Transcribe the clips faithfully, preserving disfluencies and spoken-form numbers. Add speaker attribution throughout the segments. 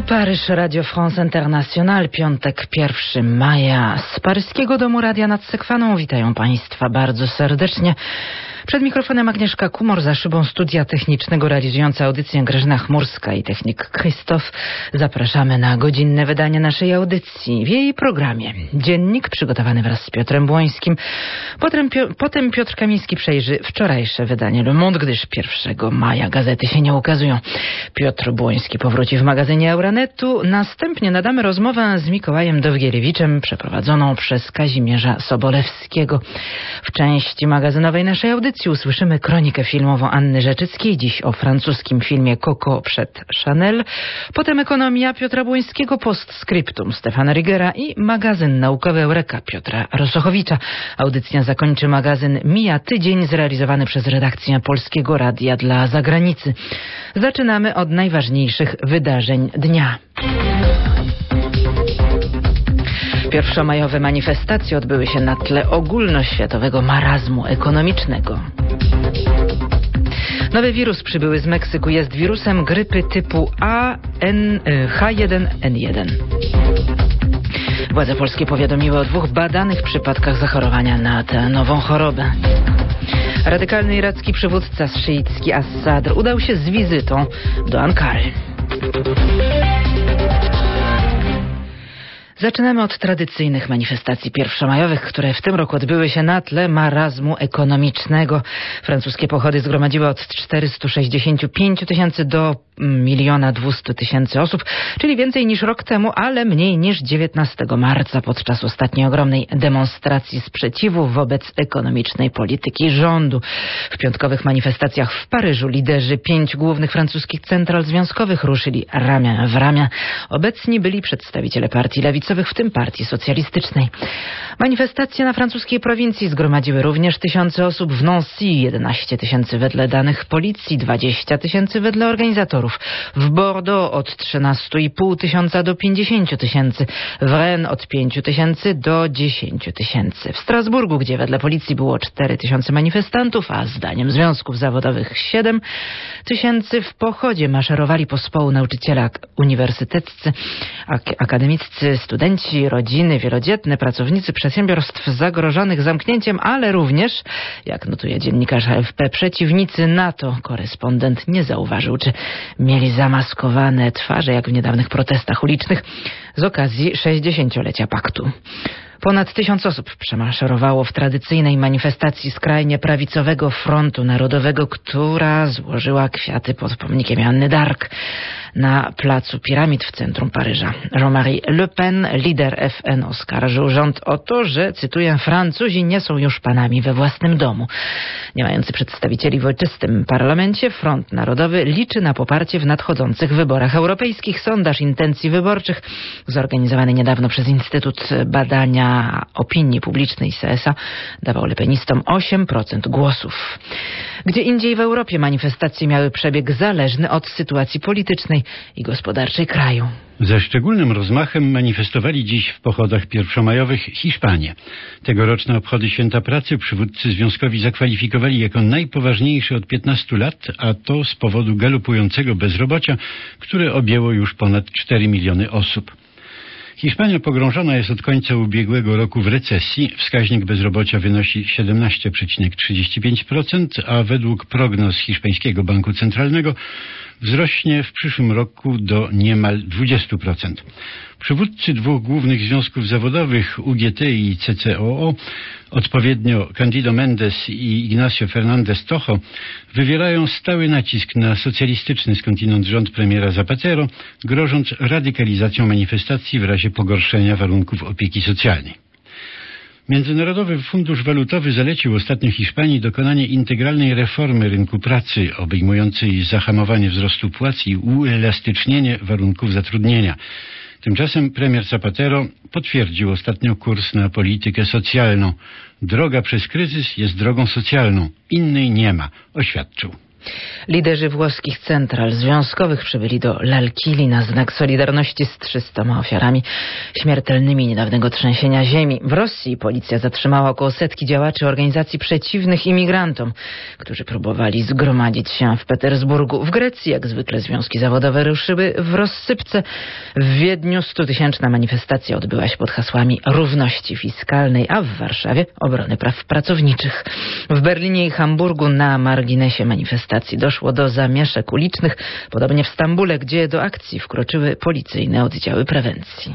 Speaker 1: Paryż, Radio France International, piątek pierwszego maja. Z paryskiego Domu Radia nad Sekwaną witają Państwa bardzo serdecznie. Przed mikrofonem Agnieszka Kumor, za szybą studia technicznego realizująca audycję Grażyna Chmurska i technik Krzysztof. Zapraszamy na godzinne wydanie naszej audycji. W jej programie dziennik przygotowany wraz z Piotrem Błońskim. Potem, potem Piotr Kamiński przejrzy wczorajsze wydanie Le Monde, gdyż pierwszego maja gazety się nie ukazują. Piotr Błoński powróci w magazynie Euranetu. Następnie nadamy rozmowę z Mikołajem Dowgielewiczem przeprowadzoną przez Kazimierza Sobolewskiego. W części magazynowej naszej audycji usłyszymy kronikę filmową Anny Rzeczyckiej, dziś o francuskim filmie Coco przed Chanel. Potem ekonomia Piotra Błońskiego, postscriptum Stefana Rigera i magazyn naukowy Eureka Piotra Rosochowicza. Audycja zakończy magazyn Mija Tydzień, zrealizowany przez redakcję Polskiego Radia dla Zagranicy. Zaczynamy od najważniejszych wydarzeń dnia. Pierwszomajowe manifestacje odbyły się na tle ogólnoświatowego marazmu ekonomicznego. Nowy wirus przybyły z Meksyku jest wirusem grypy typu A N H jeden N jeden. Władze polskie powiadomiły o dwóch badanych przypadkach zachorowania na tę nową chorobę. Radykalny iracki przywódca szyicki As-Sadr udał się z wizytą do Ankary. Zaczynamy od tradycyjnych manifestacji pierwszomajowych, które w tym roku odbyły się na tle marazmu ekonomicznego. Francuskie pochody zgromadziły od czterystu sześćdziesięciu pięciu tysięcy do miliona dwustu tysięcy osób, czyli więcej niż rok temu, ale mniej niż dziewiętnastego marca podczas ostatniej ogromnej demonstracji sprzeciwu wobec ekonomicznej polityki rządu. W piątkowych manifestacjach w Paryżu liderzy pięciu głównych francuskich central związkowych ruszyli ramię w ramię. Obecni byli przedstawiciele partii lewicowych, w tym partii socjalistycznej. Manifestacje na francuskiej prowincji zgromadziły również tysiące osób. W Nancy jedenaście tysięcy wedle danych policji, dwadzieścia tysięcy wedle organizatorów. W Bordeaux od trzynastu i pół tysiąca do pięćdziesięciu tysięcy. W Rennes od pięciu tysięcy do dziesięciu tysięcy. W Strasburgu, gdzie wedle policji było cztery tysiące manifestantów, a zdaniem związków zawodowych siedem tysięcy, w pochodzie maszerowali pospołu nauczyciele uniwersyteccy, ak- akademiccy, studenci, rodziny wielodzietne, pracownicy przedsiębiorstw zagrożonych zamknięciem, ale również, jak notuje dziennikarz A F P, przeciwnicy NATO. Korespondent nie zauważył, czy mieli zamaskowane twarze, jak w niedawnych protestach ulicznych z okazji sześćdziesięciolecia paktu. Ponad tysiąc osób przemaszerowało w tradycyjnej manifestacji skrajnie prawicowego Frontu Narodowego, która złożyła kwiaty pod pomnikiem Joanny d'Arc na placu Piramid w centrum Paryża. Jean-Marie Le Pen, lider F N, oskarżył rząd o to, że, cytuję, Francuzi nie są już panami we własnym domu. Nie mający przedstawicieli w ojczystym parlamencie, Front Narodowy liczy na poparcie w nadchodzących wyborach europejskich. Sondaż intencji wyborczych zorganizowany niedawno przez Instytut Badania Opinii Publicznej C S A dawał lepenistom osiem procent głosów. Gdzie indziej w Europie manifestacje miały przebieg zależny od sytuacji politycznej i gospodarczej kraju.
Speaker 2: Ze szczególnym rozmachem manifestowali dziś w pochodach pierwszomajowych Hiszpanie. Tegoroczne obchody Święta Pracy przywódcy związkowi zakwalifikowali jako najpoważniejsze od piętnastu lat, a to z powodu galopującego bezrobocia, które objęło już ponad cztery miliony osób. Hiszpania pogrążona jest od końca ubiegłego roku w recesji. Wskaźnik bezrobocia wynosi siedemnaście przecinek trzydzieści pięć procent, a według prognoz hiszpańskiego banku centralnego wzrośnie w przyszłym roku do niemal dwadzieścia procent. Przywódcy dwóch głównych związków zawodowych U G T i C C O O, odpowiednio Cándido Méndez i Ignacio Fernández Tojo, wywierają stały nacisk na socjalistyczny skądinąd rząd premiera Zapatero, grożąc radykalizacją manifestacji w razie pogorszenia warunków opieki socjalnej. Międzynarodowy Fundusz Walutowy zalecił ostatnio Hiszpanii dokonanie integralnej reformy rynku pracy, obejmującej zahamowanie wzrostu płac i uelastycznienie warunków zatrudnienia. Tymczasem premier Zapatero potwierdził ostatnio kurs na politykę socjalną. Droga przez kryzys jest drogą socjalną. Innej nie ma, oświadczył.
Speaker 1: Liderzy włoskich central związkowych przybyli do L'Aquili na znak solidarności z trzystoma ofiarami śmiertelnymi niedawnego trzęsienia ziemi. W Rosji policja zatrzymała około setki działaczy organizacji przeciwnych imigrantom, którzy próbowali zgromadzić się w Petersburgu. W Grecji jak zwykle związki zawodowe ruszyły w rozsypce. W Wiedniu stutysięczna manifestacja odbyła się pod hasłami równości fiskalnej, a w Warszawie obrony praw pracowniczych. W Berlinie i Hamburgu na marginesie manifestacji doszło do zamieszek ulicznych, podobnie w Stambule, gdzie do akcji wkroczyły policyjne oddziały prewencji.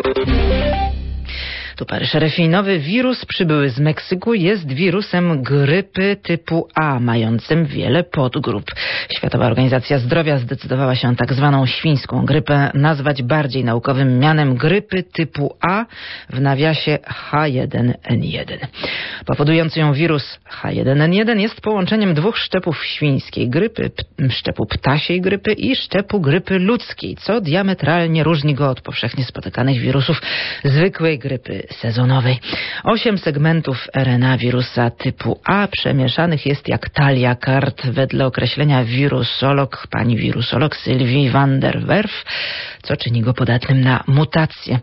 Speaker 1: Tu Paryż R F I. Nowy wirus przybyły z Meksyku jest wirusem grypy typu A, mającym wiele podgrup. Światowa Organizacja Zdrowia zdecydowała się tak zwaną świńską grypę nazwać bardziej naukowym mianem grypy typu A, w nawiasie H jeden N jeden. Powodujący ją wirus H jeden N jeden jest połączeniem dwóch szczepów świńskiej grypy, p- szczepu ptasiej grypy i szczepu grypy ludzkiej, co diametralnie różni go od powszechnie spotykanych wirusów zwykłej grypy sezonowej. Osiem segmentów R N A wirusa typu A przemieszanych jest jak talia kart wedle określenia wirusolog, pani wirusolog Sylwii van der Werf, co czyni go podatnym na mutacje.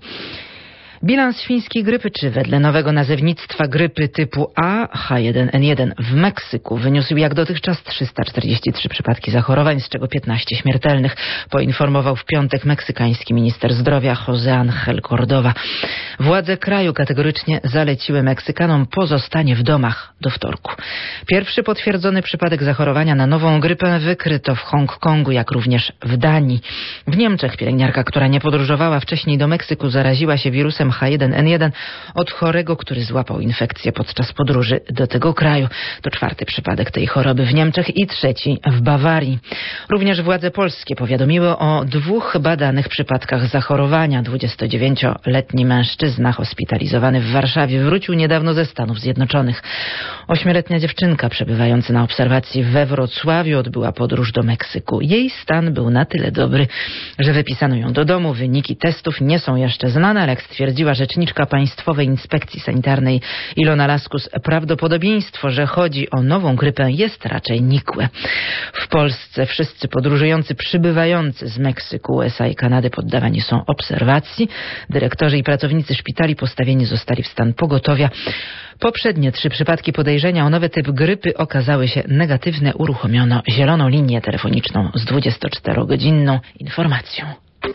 Speaker 1: Bilans świńskiej grypy, czy wedle nowego nazewnictwa grypy typu A, H jeden N jeden w Meksyku wyniósł jak dotychczas trzysta czterdzieści trzy przypadki zachorowań, z czego piętnaście śmiertelnych, poinformował w piątek meksykański minister zdrowia José Ángel Córdoba. Władze kraju kategorycznie zaleciły Meksykanom pozostanie w domach do wtorku. Pierwszy potwierdzony przypadek zachorowania na nową grypę wykryto w Hongkongu, jak również w Danii. W Niemczech pielęgniarka, która nie podróżowała wcześniej do Meksyku, zaraziła się wirusem H jeden N jeden od chorego, który złapał infekcję podczas podróży do tego kraju. To czwarty przypadek tej choroby w Niemczech i trzeci w Bawarii. Również władze polskie powiadomiły o dwóch badanych przypadkach zachorowania. dwudziestodziewięcioletni mężczyzna hospitalizowany w Warszawie wrócił niedawno ze Stanów Zjednoczonych. Ośmioletnia dziewczynka przebywająca na obserwacji we Wrocławiu odbyła podróż do Meksyku. Jej stan był na tyle dobry, że wypisano ją do domu. Wyniki testów nie są jeszcze znane, ale jak stwierdziła rzeczniczka Państwowej Inspekcji Sanitarnej Ilona Laskus, prawdopodobieństwo, że chodzi o nową grypę, jest raczej nikłe. W Polsce wszyscy podróżujący przybywający z Meksyku, U S A i Kanady poddawani są obserwacji. Dyrektorzy i pracownicy szpitali postawieni zostali w stan pogotowia. Poprzednie trzy przypadki podejrzenia o nowy typ grypy okazały się negatywne. Uruchomiono zieloną linię telefoniczną z dwudziestoczterogodzinną informacją.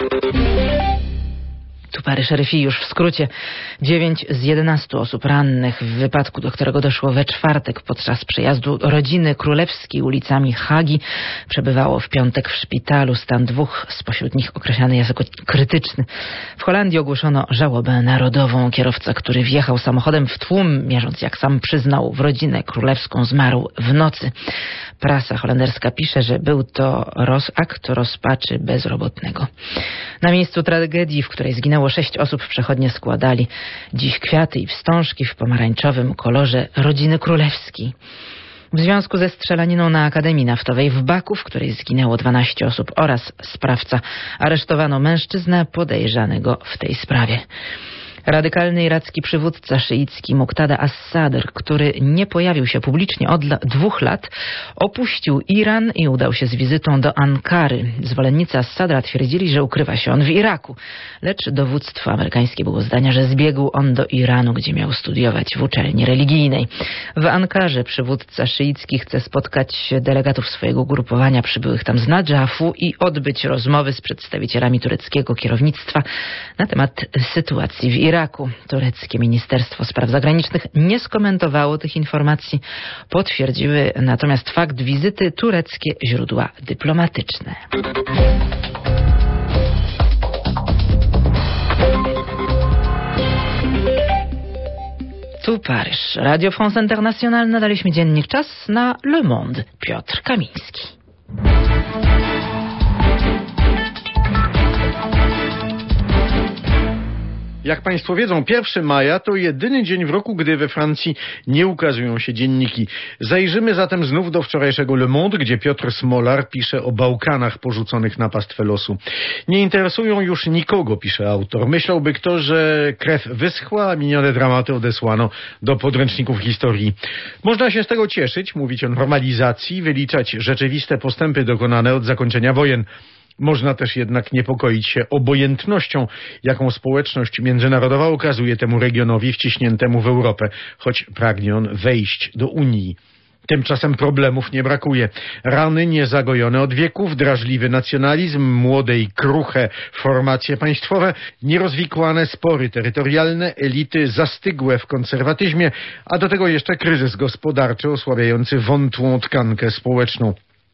Speaker 1: Tu Paryż R F I. Już w skrócie. Dziewięć z jedenastu osób rannych w wypadku, do którego doszło we czwartek podczas przejazdu rodziny królewskiej ulicami Hagi, przebywało w piątek w szpitalu. Stan dwóch spośród nich określany jest jako krytyczny. W Holandii ogłoszono żałobę narodową. Kierowca, który wjechał samochodem w tłum, mierząc, jak sam przyznał, w rodzinę królewską, zmarł w nocy. Prasa holenderska pisze, że był to roz, akt rozpaczy bezrobotnego. Na miejscu tragedii, w której zginęło sześć osób, przechodnie składali dziś kwiaty i wstążki w pomarańczowym kolorze rodziny królewskiej. W związku ze strzelaniną na Akademii Naftowej w Baku, w której zginęło dwanaście osób oraz sprawca, aresztowano mężczyznę podejrzanego w tej sprawie. Radykalny iracki przywódca szyicki Muqtada as-Sadr, który nie pojawił się publicznie od dwóch lat, opuścił Iran i udał się z wizytą do Ankary. Zwolennicy as-Sadra twierdzili, że ukrywa się on w Iraku, lecz dowództwo amerykańskie było zdania, że zbiegł on do Iranu, gdzie miał studiować w uczelni religijnej. W Ankarze przywódca szyicki chce spotkać delegatów swojego ugrupowania przybyłych tam z Nadżafu i odbyć rozmowy z przedstawicielami tureckiego kierownictwa na temat sytuacji w Iraku. Tureckie Ministerstwo Spraw Zagranicznych nie skomentowało tych informacji. Potwierdziły natomiast fakt wizyty tureckie źródła dyplomatyczne. Tu Paryż. Radio France Internationale. Nadaliśmy dziennik Czas na Le Monde. Piotr Kamiński.
Speaker 3: Jak Państwo wiedzą, pierwszego maja to jedyny dzień w roku, gdy we Francji nie ukazują się dzienniki. Zajrzymy zatem znów do wczorajszego Le Monde, gdzie Piotr Smolar pisze o Bałkanach porzuconych na pastwę losu. Nie interesują już nikogo, pisze autor. Myślałby kto, że krew wyschła, a minione dramaty odesłano do podręczników historii. Można się z tego cieszyć, mówić o normalizacji, wyliczać rzeczywiste postępy dokonane od zakończenia wojen. Można też jednak niepokoić się obojętnością, jaką społeczność międzynarodowa okazuje temu regionowi wciśniętemu w Europę, choć pragnie on wejść do Unii. Tymczasem problemów nie brakuje. Rany niezagojone od wieków, drażliwy nacjonalizm, młode i kruche formacje państwowe, nierozwikłane spory terytorialne, elity zastygłe w konserwatyzmie, a do tego jeszcze kryzys gospodarczy osłabiający wątłą tkankę społeczną.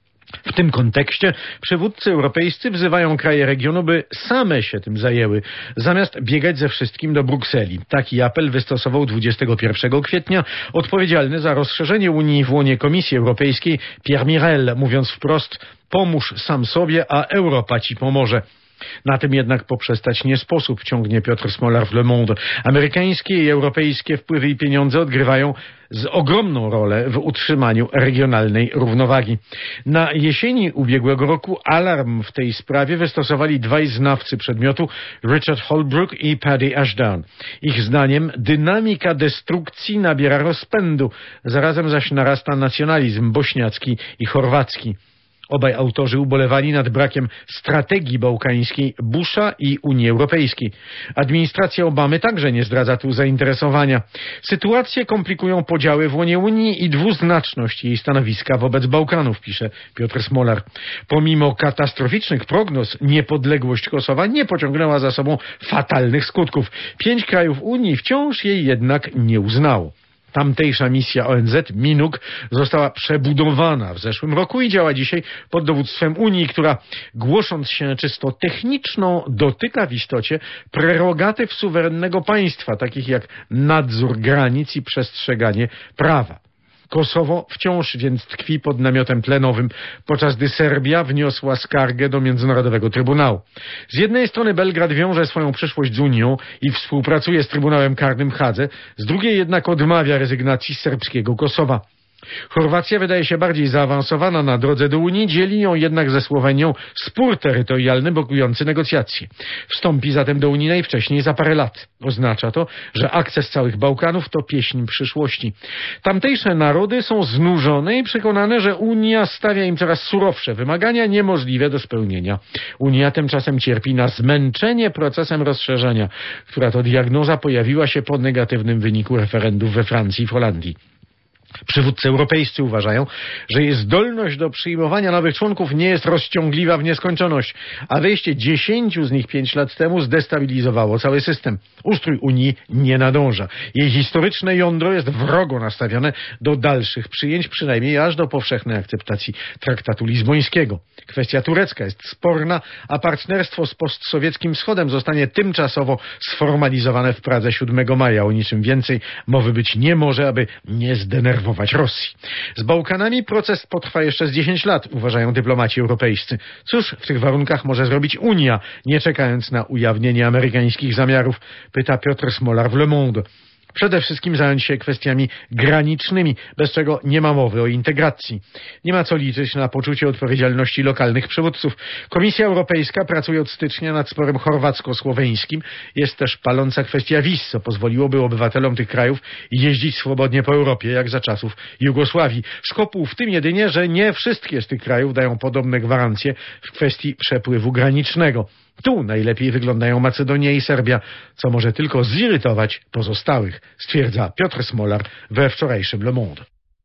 Speaker 3: W tym kontekście przywódcy europejscy wzywają kraje regionu, by same się tym zajęły, zamiast biegać ze wszystkim do Brukseli. Taki apel wystosował dwudziestego pierwszego kwietnia odpowiedzialny za rozszerzenie Unii w łonie Komisji Europejskiej Pierre Mirel, mówiąc wprost: pomóż sam sobie, a Europa ci pomoże. Na tym jednak poprzestać nie sposób, ciągnie Piotr Smolar w Le Monde. Amerykańskie i europejskie wpływy i pieniądze odgrywają z ogromną rolę w utrzymaniu regionalnej równowagi. Na jesieni ubiegłego roku alarm w tej sprawie wystosowali dwaj znawcy przedmiotu, Richard Holbrooke i Paddy Ashdown. Ich zdaniem dynamika destrukcji nabiera rozpędu, zarazem zaś narasta nacjonalizm bośniacki i chorwacki. Obaj autorzy ubolewali nad brakiem strategii bałkańskiej Busha i Unii Europejskiej. Administracja Obamy także nie zdradza tu zainteresowania. Sytuację komplikują podziały w łonie Unii i dwuznaczność jej stanowiska wobec Bałkanów, pisze Piotr Smolar. Pomimo katastroficznych prognoz, niepodległość Kosowa nie pociągnęła za sobą fatalnych skutków. Pięć krajów Unii wciąż jej jednak nie uznało. Tamtejsza misja O N Z, MINUK, została przebudowana w zeszłym roku i działa dzisiaj pod dowództwem Unii, która, głosząc się czysto techniczną, dotyka w istocie prerogatyw suwerennego państwa, takich jak nadzór granic i przestrzeganie prawa. Kosowo wciąż więc tkwi pod namiotem tlenowym, podczas gdy Serbia wniosła skargę do Międzynarodowego Trybunału. Z jednej strony Belgrad wiąże swoją przyszłość z Unią i współpracuje z Trybunałem Karnym w Hadze, z drugiej jednak odmawia rezygnacji z serbskiego Kosowa. Chorwacja wydaje się bardziej zaawansowana na drodze do Unii, dzieli ją jednak ze Słowenią spór terytorialny blokujący negocjacje. Wstąpi zatem do Unii najwcześniej za parę lat. Oznacza to, że akces całych Bałkanów to pieśń przyszłości. Tamtejsze narody są znużone i przekonane, że Unia stawia im coraz surowsze wymagania niemożliwe do spełnienia. Unia tymczasem cierpi na zmęczenie procesem rozszerzenia, która to diagnoza pojawiła się po negatywnym wyniku referendów we Francji i w Holandii. Przywódcy europejscy uważają, że jej zdolność do przyjmowania nowych członków nie jest rozciągliwa w nieskończoność, a wejście dziesięciu z nich pięć lat temu zdestabilizowało cały system. Ustrój Unii nie nadąża. Jej historyczne jądro jest wrogo nastawione do dalszych przyjęć, przynajmniej aż do powszechnej akceptacji traktatu lizbońskiego. Kwestia turecka jest sporna, a partnerstwo z postsowieckim Wschodem zostanie tymczasowo sformalizowane w Pradze siódmego maja. O niczym więcej mowy być nie może, aby nie zdenerwować Rosji. Z Bałkanami proces potrwa jeszcze z dziesięć lat, uważają dyplomaci europejscy. Cóż w tych warunkach może zrobić Unia, nie czekając na ujawnienie amerykańskich zamiarów, pyta Piotr Smolar w Le Monde. Przede wszystkim zająć się kwestiami granicznymi, bez czego nie ma mowy o integracji. Nie ma co liczyć na poczucie odpowiedzialności lokalnych przywódców. Komisja Europejska pracuje od stycznia nad sporem chorwacko-słoweńskim. Jest też paląca kwestia wiz, co pozwoliłoby obywatelom tych krajów jeździć swobodnie po Europie, jak za czasów Jugosławii. Szkopuł w tym jedynie, że nie wszystkie z tych krajów dają podobne gwarancje w kwestii przepływu granicznego. Tu najlepiej wyglądają Macedonia i Serbia, co może tylko zirytować pozostałych, stwierdza Piotr Smolar we wczorajszym Le Monde.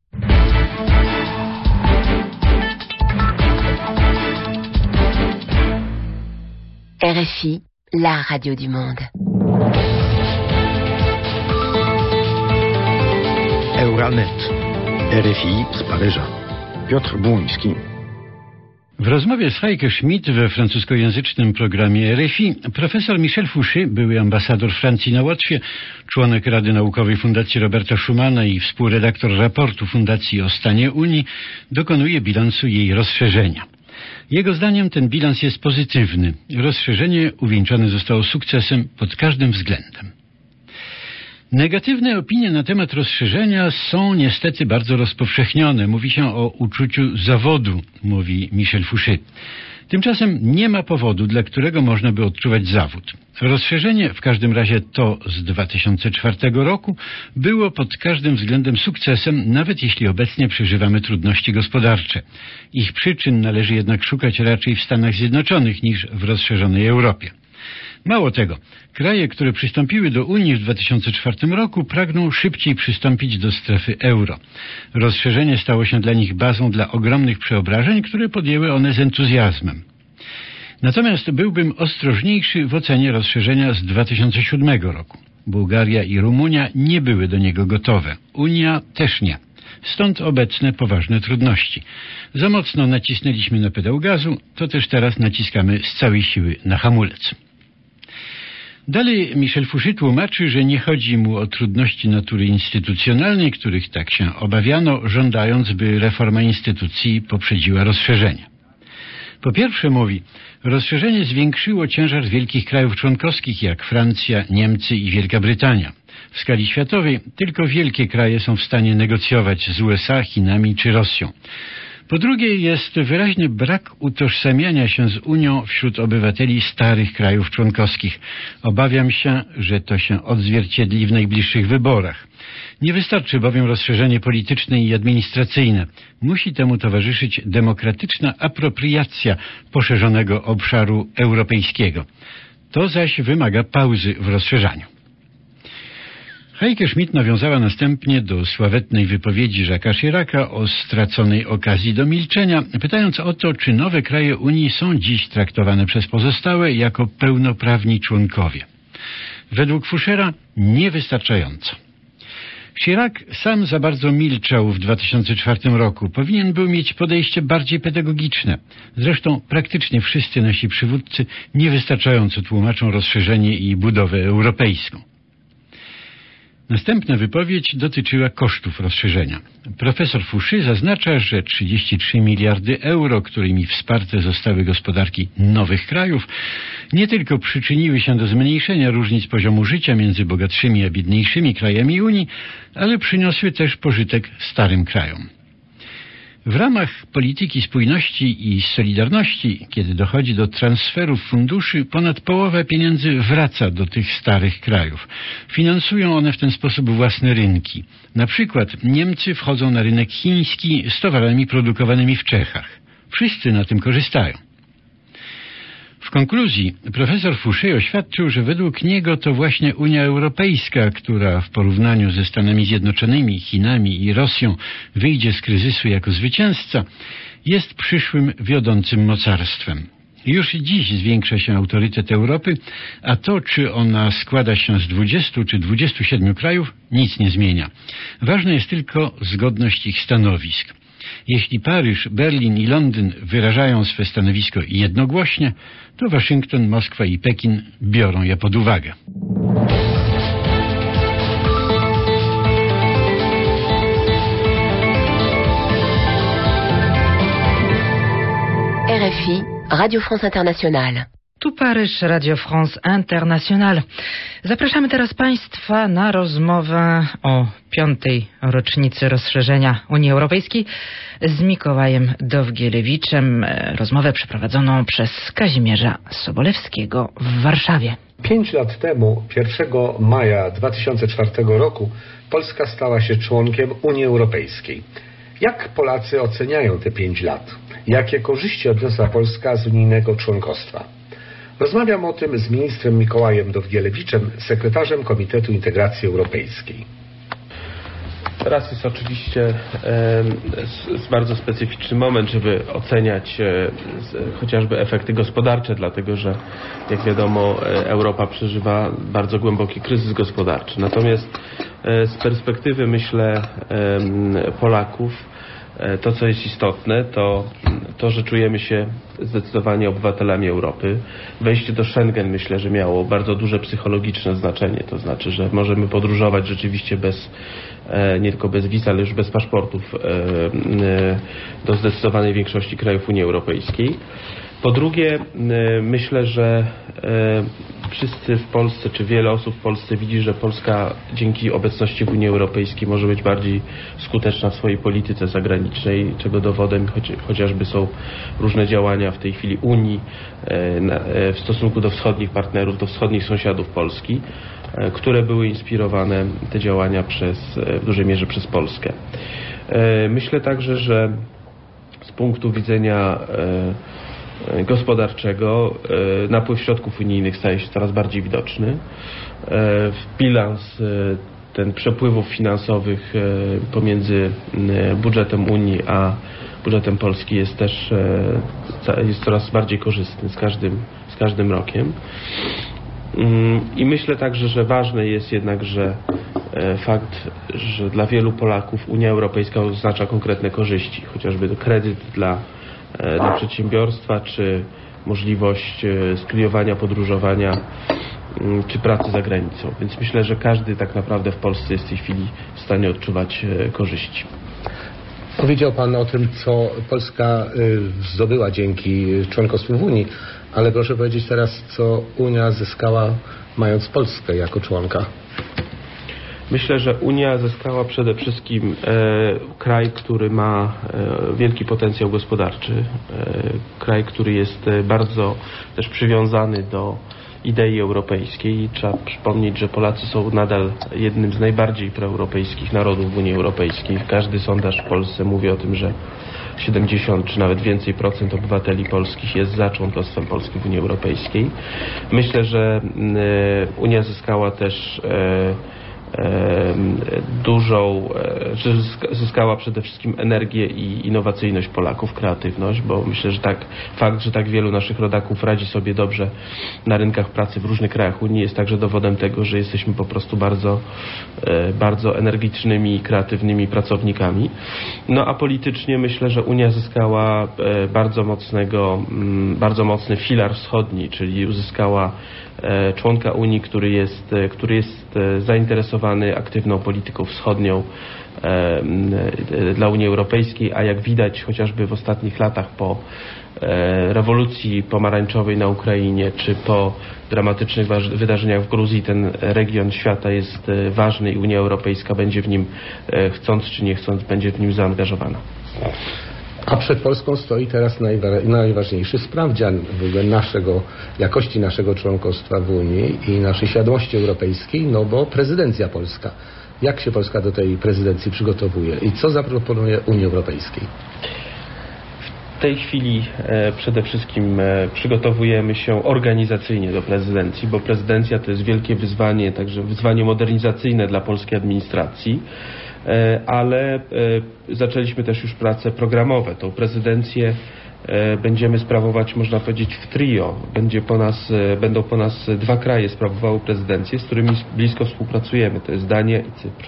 Speaker 4: R F I, la radio du monde.
Speaker 3: Euranet, R F I z Paryża. Piotr Błoński.
Speaker 2: W rozmowie z Heike Schmidt we francuskojęzycznym programie R F I profesor Michel Fouché, były ambasador Francji na Łotwie, członek Rady Naukowej Fundacji Roberta Schumana i współredaktor raportu Fundacji o stanie Unii, dokonuje bilansu jej rozszerzenia. Jego zdaniem ten bilans jest pozytywny. Rozszerzenie uwieńczone zostało sukcesem pod każdym względem. Negatywne opinie na temat rozszerzenia są niestety bardzo rozpowszechnione. Mówi się o uczuciu zawodu, mówi Michel Fouché. Tymczasem nie ma powodu, dla którego można by odczuwać zawód. Rozszerzenie, w każdym razie to z dwa tysiące czwartego roku, było pod każdym względem sukcesem, nawet jeśli obecnie przeżywamy trudności gospodarcze. Ich przyczyn należy jednak szukać raczej w Stanach Zjednoczonych niż w rozszerzonej Europie. Mało tego, kraje, które przystąpiły do Unii w dwa tysiące czwartym roku, pragną szybciej przystąpić do strefy euro. Rozszerzenie stało się dla nich bazą dla ogromnych przeobrażeń, które podjęły one z entuzjazmem. Natomiast byłbym ostrożniejszy w ocenie rozszerzenia z dwa tysiące siódmego roku. Bułgaria i Rumunia nie były do niego gotowe. Unia też nie. Stąd obecne poważne trudności. Za mocno nacisnęliśmy na pedał gazu, to też teraz naciskamy z całej siły na hamulec. Dalej Michel Fouché tłumaczy, że nie chodzi mu o trudności natury instytucjonalnej, których tak się obawiano, żądając, by reforma instytucji poprzedziła rozszerzenie. Po pierwsze, mówi, rozszerzenie zwiększyło ciężar wielkich krajów członkowskich jak Francja, Niemcy i Wielka Brytania. W skali światowej tylko wielkie kraje są w stanie negocjować z U S A, Chinami czy Rosją. Po drugie, jest wyraźny brak utożsamiania się z Unią wśród obywateli starych krajów członkowskich. Obawiam się, że to się odzwierciedli w najbliższych wyborach. Nie wystarczy bowiem rozszerzenie polityczne i administracyjne. Musi temu towarzyszyć demokratyczna apropriacja poszerzonego obszaru europejskiego. To zaś wymaga pauzy w rozszerzaniu. Heike Schmidt nawiązała następnie do sławetnej wypowiedzi Jacques'a Chiraca o straconej okazji do milczenia, pytając o to, czy nowe kraje Unii są dziś traktowane przez pozostałe jako pełnoprawni członkowie. Według Fouchera niewystarczająco. Chirac sam za bardzo milczał w dwa tysiące czwartym roku. Powinien był mieć podejście bardziej pedagogiczne. Zresztą praktycznie wszyscy nasi przywódcy niewystarczająco tłumaczą rozszerzenie i budowę europejską. Następna wypowiedź dotyczyła kosztów rozszerzenia. Profesor Fouché zaznacza, że trzydzieści trzy miliardy euro, którymi wsparte zostały gospodarki nowych krajów, nie tylko przyczyniły się do zmniejszenia różnic poziomu życia między bogatszymi a biedniejszymi krajami Unii, ale przyniosły też pożytek starym krajom. W ramach polityki spójności i solidarności, kiedy dochodzi do transferów funduszy, ponad połowa pieniędzy wraca do tych starych krajów. Finansują one w ten sposób własne rynki. Na przykład Niemcy wchodzą na rynek chiński z towarami produkowanymi w Czechach. Wszyscy na tym korzystają. W konkluzji profesor Fouché oświadczył, że według niego to właśnie Unia Europejska, która w porównaniu ze Stanami Zjednoczonymi, Chinami i Rosją wyjdzie z kryzysu jako zwycięzca, jest przyszłym wiodącym mocarstwem. Już dziś zwiększa się autorytet Europy, a to, czy ona składa się z dwudziestu czy dwudziestu siedmiu krajów, nic nie zmienia. Ważna jest tylko zgodność ich stanowisk. Jeśli Paryż, Berlin i Londyn wyrażają swe stanowisko jednogłośnie, to Waszyngton, Moskwa i Pekin biorą je pod uwagę.
Speaker 4: R F I, Radio France Internationale.
Speaker 1: Tu Paryż, Radio France Internationale. Zapraszamy teraz Państwa na rozmowę o piątej rocznicy rozszerzenia Unii Europejskiej z Mikołajem Dowgielewiczem. Rozmowę przeprowadzoną przez Kazimierza Sobolewskiego w Warszawie.
Speaker 5: Pięć lat temu, pierwszego maja dwa tysiące czwartego roku, Polska stała się członkiem Unii Europejskiej. Jak Polacy oceniają te pięć lat? Jakie korzyści odniosła Polska z unijnego członkostwa? Rozmawiam o tym z ministrem Mikołajem Dowgielewiczem, sekretarzem Komitetu Integracji Europejskiej.
Speaker 6: Teraz jest oczywiście e, s, bardzo specyficzny moment, żeby oceniać e, z, chociażby efekty gospodarcze, dlatego że, jak wiadomo, e, Europa przeżywa bardzo głęboki kryzys gospodarczy. Natomiast e, z perspektywy, myślę, e, Polaków, To, co jest istotne, to to, że czujemy się zdecydowanie obywatelami Europy. Wejście do Schengen, myślę, że miało bardzo duże psychologiczne znaczenie. To znaczy, że możemy podróżować rzeczywiście bez, nie tylko bez wiz, ale już bez paszportów do zdecydowanej większości krajów Unii Europejskiej. Po drugie, myślę, że wszyscy w Polsce, czy wiele osób w Polsce widzi, że Polska dzięki obecności w Unii Europejskiej może być bardziej skuteczna w swojej polityce zagranicznej, czego dowodem chociażby są różne działania w tej chwili Unii w stosunku do wschodnich partnerów, do wschodnich sąsiadów Polski, które były inspirowane, te działania przez, w dużej mierze przez Polskę. Myślę także, że z punktu widzenia gospodarczego napływ środków unijnych staje się coraz bardziej widoczny. Bilans ten przepływów finansowych pomiędzy budżetem Unii a budżetem Polski jest też jest coraz bardziej korzystny z każdym, z każdym rokiem. I myślę także, że ważne jest jednak, że fakt, że dla wielu Polaków Unia Europejska oznacza konkretne korzyści, chociażby kredyt dla dla przedsiębiorstwa, czy możliwość studiowania, podróżowania, czy pracy za granicą. Więc myślę, że każdy tak naprawdę w Polsce jest w tej chwili w stanie odczuwać korzyści.
Speaker 5: Powiedział Pan o tym, co Polska zdobyła dzięki członkostwu w Unii, ale proszę powiedzieć teraz, co Unia zyskała, mając Polskę jako członka.
Speaker 6: Myślę, że Unia zyskała przede wszystkim e, kraj, który ma e, wielki potencjał gospodarczy, e, kraj, który jest bardzo też przywiązany do idei europejskiej. Trzeba przypomnieć, że Polacy są nadal jednym z najbardziej proeuropejskich narodów w Unii Europejskiej. Każdy sondaż w Polsce mówi o tym, że siedemdziesiąt czy nawet więcej procent obywateli polskich jest za członkostwem Polski w Unii Europejskiej. Myślę, że e, Unia zyskała też e, dużą, że zyskała przede wszystkim energię i innowacyjność Polaków, kreatywność, bo myślę, że tak, fakt, że tak wielu naszych rodaków radzi sobie dobrze na rynkach pracy w różnych krajach Unii jest także dowodem tego, że jesteśmy po prostu bardzo, bardzo energicznymi, kreatywnymi pracownikami. No a politycznie myślę, że Unia zyskała bardzo mocnego, bardzo mocny filar wschodni, czyli uzyskała członka Unii, który jest, który jest zainteresowany aktywną polityką wschodnią dla Unii Europejskiej, a jak widać chociażby w ostatnich latach po rewolucji pomarańczowej na Ukrainie, czy po dramatycznych wydarzeniach w Gruzji, ten region świata jest ważny i Unia Europejska będzie w nim, chcąc czy nie chcąc, będzie w nim zaangażowana.
Speaker 5: A przed Polską stoi teraz najwa- najważniejszy sprawdzian w ogóle naszego, jakości naszego członkostwa w Unii i naszej świadomości europejskiej, no bo prezydencja polska. Jak się Polska do tej prezydencji przygotowuje i co zaproponuje Unii Europejskiej?
Speaker 6: W tej chwili e, przede wszystkim e, przygotowujemy się organizacyjnie do prezydencji, bo prezydencja to jest wielkie wyzwanie, także wyzwanie modernizacyjne dla polskiej administracji. Ale zaczęliśmy też już prace programowe. Tą prezydencję będziemy sprawować, można powiedzieć, w trio. Będzie po nas, będą po nas dwa kraje sprawowały prezydencję, z którymi blisko współpracujemy. To jest Dania i Cypr.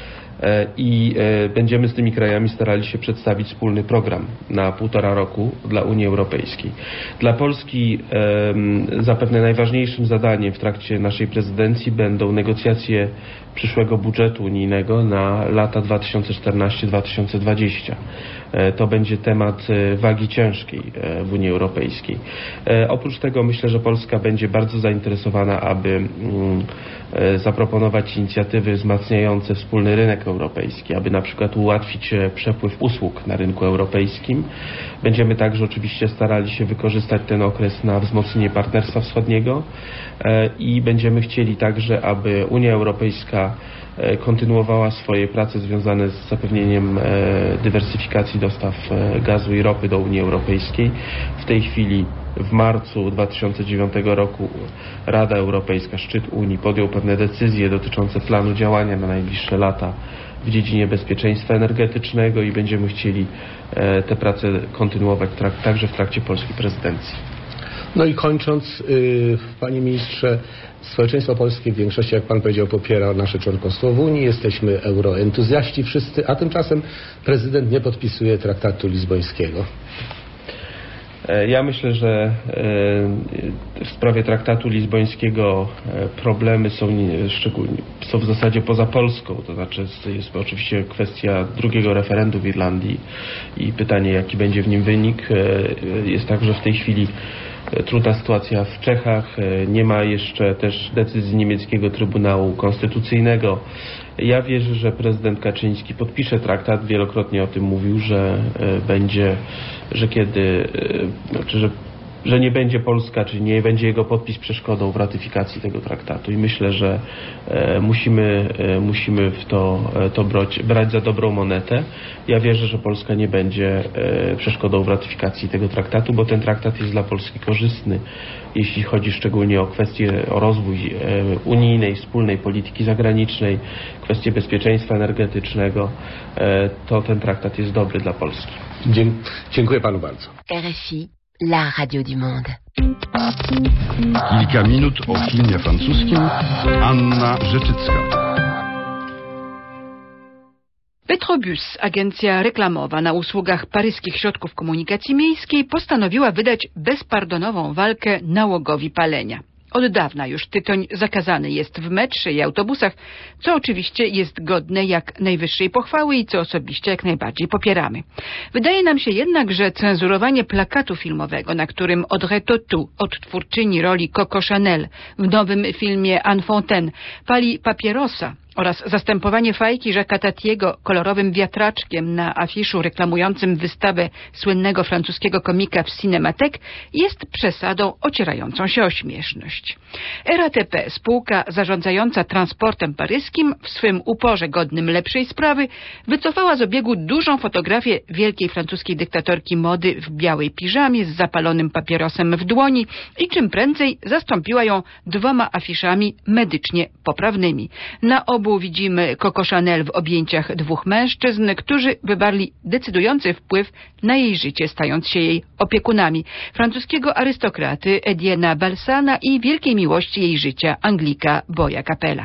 Speaker 6: I będziemy z tymi krajami starali się przedstawić wspólny program na półtora roku dla Unii Europejskiej. Dla Polski zapewne najważniejszym zadaniem w trakcie naszej prezydencji będą negocjacje przyszłego budżetu unijnego na lata dwa tysiące czternasty do dwa tysiące dwudziestego. To będzie temat wagi ciężkiej w Unii Europejskiej. Oprócz tego myślę, że Polska będzie bardzo zainteresowana, aby zaproponować inicjatywy wzmacniające wspólny rynek europejski, aby na przykład ułatwić przepływ usług na rynku europejskim. Będziemy także oczywiście starali się wykorzystać ten okres na wzmocnienie partnerstwa wschodniego i będziemy chcieli także, aby Unia Europejska kontynuowała swoje prace związane z zapewnieniem dywersyfikacji dostaw gazu i ropy do Unii Europejskiej. W tej chwili w marcu dwa tysiące dziewiątego roku Rada Europejska, szczyt Unii, podjął pewne decyzje dotyczące planu działania na najbliższe lata w dziedzinie bezpieczeństwa energetycznego i będziemy chcieli te prace kontynuować także w trakcie polskiej prezydencji.
Speaker 5: No i kończąc, yy, panie ministrze, społeczeństwo polskie w większości, jak pan powiedział, popiera nasze członkostwo w Unii. Jesteśmy euroentuzjaści wszyscy, a tymczasem prezydent nie podpisuje traktatu lizbońskiego.
Speaker 6: Ja myślę, że w sprawie traktatu lizbońskiego problemy są szczególnie, są w zasadzie poza Polską. To znaczy jest oczywiście kwestia drugiego referendum w Irlandii i pytanie, jaki będzie w nim wynik. Jest tak, że w tej chwili trudna sytuacja w Czechach. Nie ma jeszcze też decyzji niemieckiego Trybunału Konstytucyjnego. Ja wierzę, że prezydent Kaczyński podpisze traktat. Wielokrotnie o tym mówił, że będzie, że kiedy, znaczy, że, że nie będzie Polska, czy nie będzie jego podpis przeszkodą w ratyfikacji tego traktatu. I myślę, że e, musimy, e, musimy w to, e, to brać, brać za dobrą monetę. Ja wierzę, że Polska nie będzie e, przeszkodą w ratyfikacji tego traktatu, bo ten traktat jest dla Polski korzystny, jeśli chodzi szczególnie o kwestie, o rozwój e, unijnej, wspólnej polityki zagranicznej, kwestie bezpieczeństwa energetycznego, e, to ten traktat jest dobry dla Polski.
Speaker 5: Dzie- dziękuję panu bardzo.
Speaker 4: R F I, la radio du monde.
Speaker 7: Kilka minut o filmie francuskim. Anna Rzeczycka.
Speaker 8: Petrobus, agencja reklamowa na usługach paryskich środków komunikacji miejskiej, postanowiła wydać bezpardonową walkę nałogowi palenia. Od dawna już tytoń zakazany jest w metrze i autobusach, co oczywiście jest godne jak najwyższej pochwały i co osobiście jak najbardziej popieramy. Wydaje nam się jednak, że cenzurowanie plakatu filmowego, na którym Audrey Tautou, odtwórczyni roli Coco Chanel w nowym filmie Anne Fontaine, pali papierosa, oraz zastępowanie fajki Jacques'a Tatiego kolorowym wiatraczkiem na afiszu reklamującym wystawę słynnego francuskiego komika w Cinémathèque jest przesadą ocierającą się o śmieszność. R A T P, spółka zarządzająca transportem paryskim, w swym uporze godnym lepszej sprawy, wycofała z obiegu dużą fotografię wielkiej francuskiej dyktatorki mody w białej piżamie z zapalonym papierosem w dłoni i czym prędzej zastąpiła ją dwoma afiszami medycznie poprawnymi. Na obu widzimy Coco Chanel w objęciach dwóch mężczyzn, którzy wywarli decydujący wpływ na jej życie, stając się jej opiekunami. Francuskiego arystokraty Ediena Balsana i wielkiej miłości jej życia Anglika Boya Capella.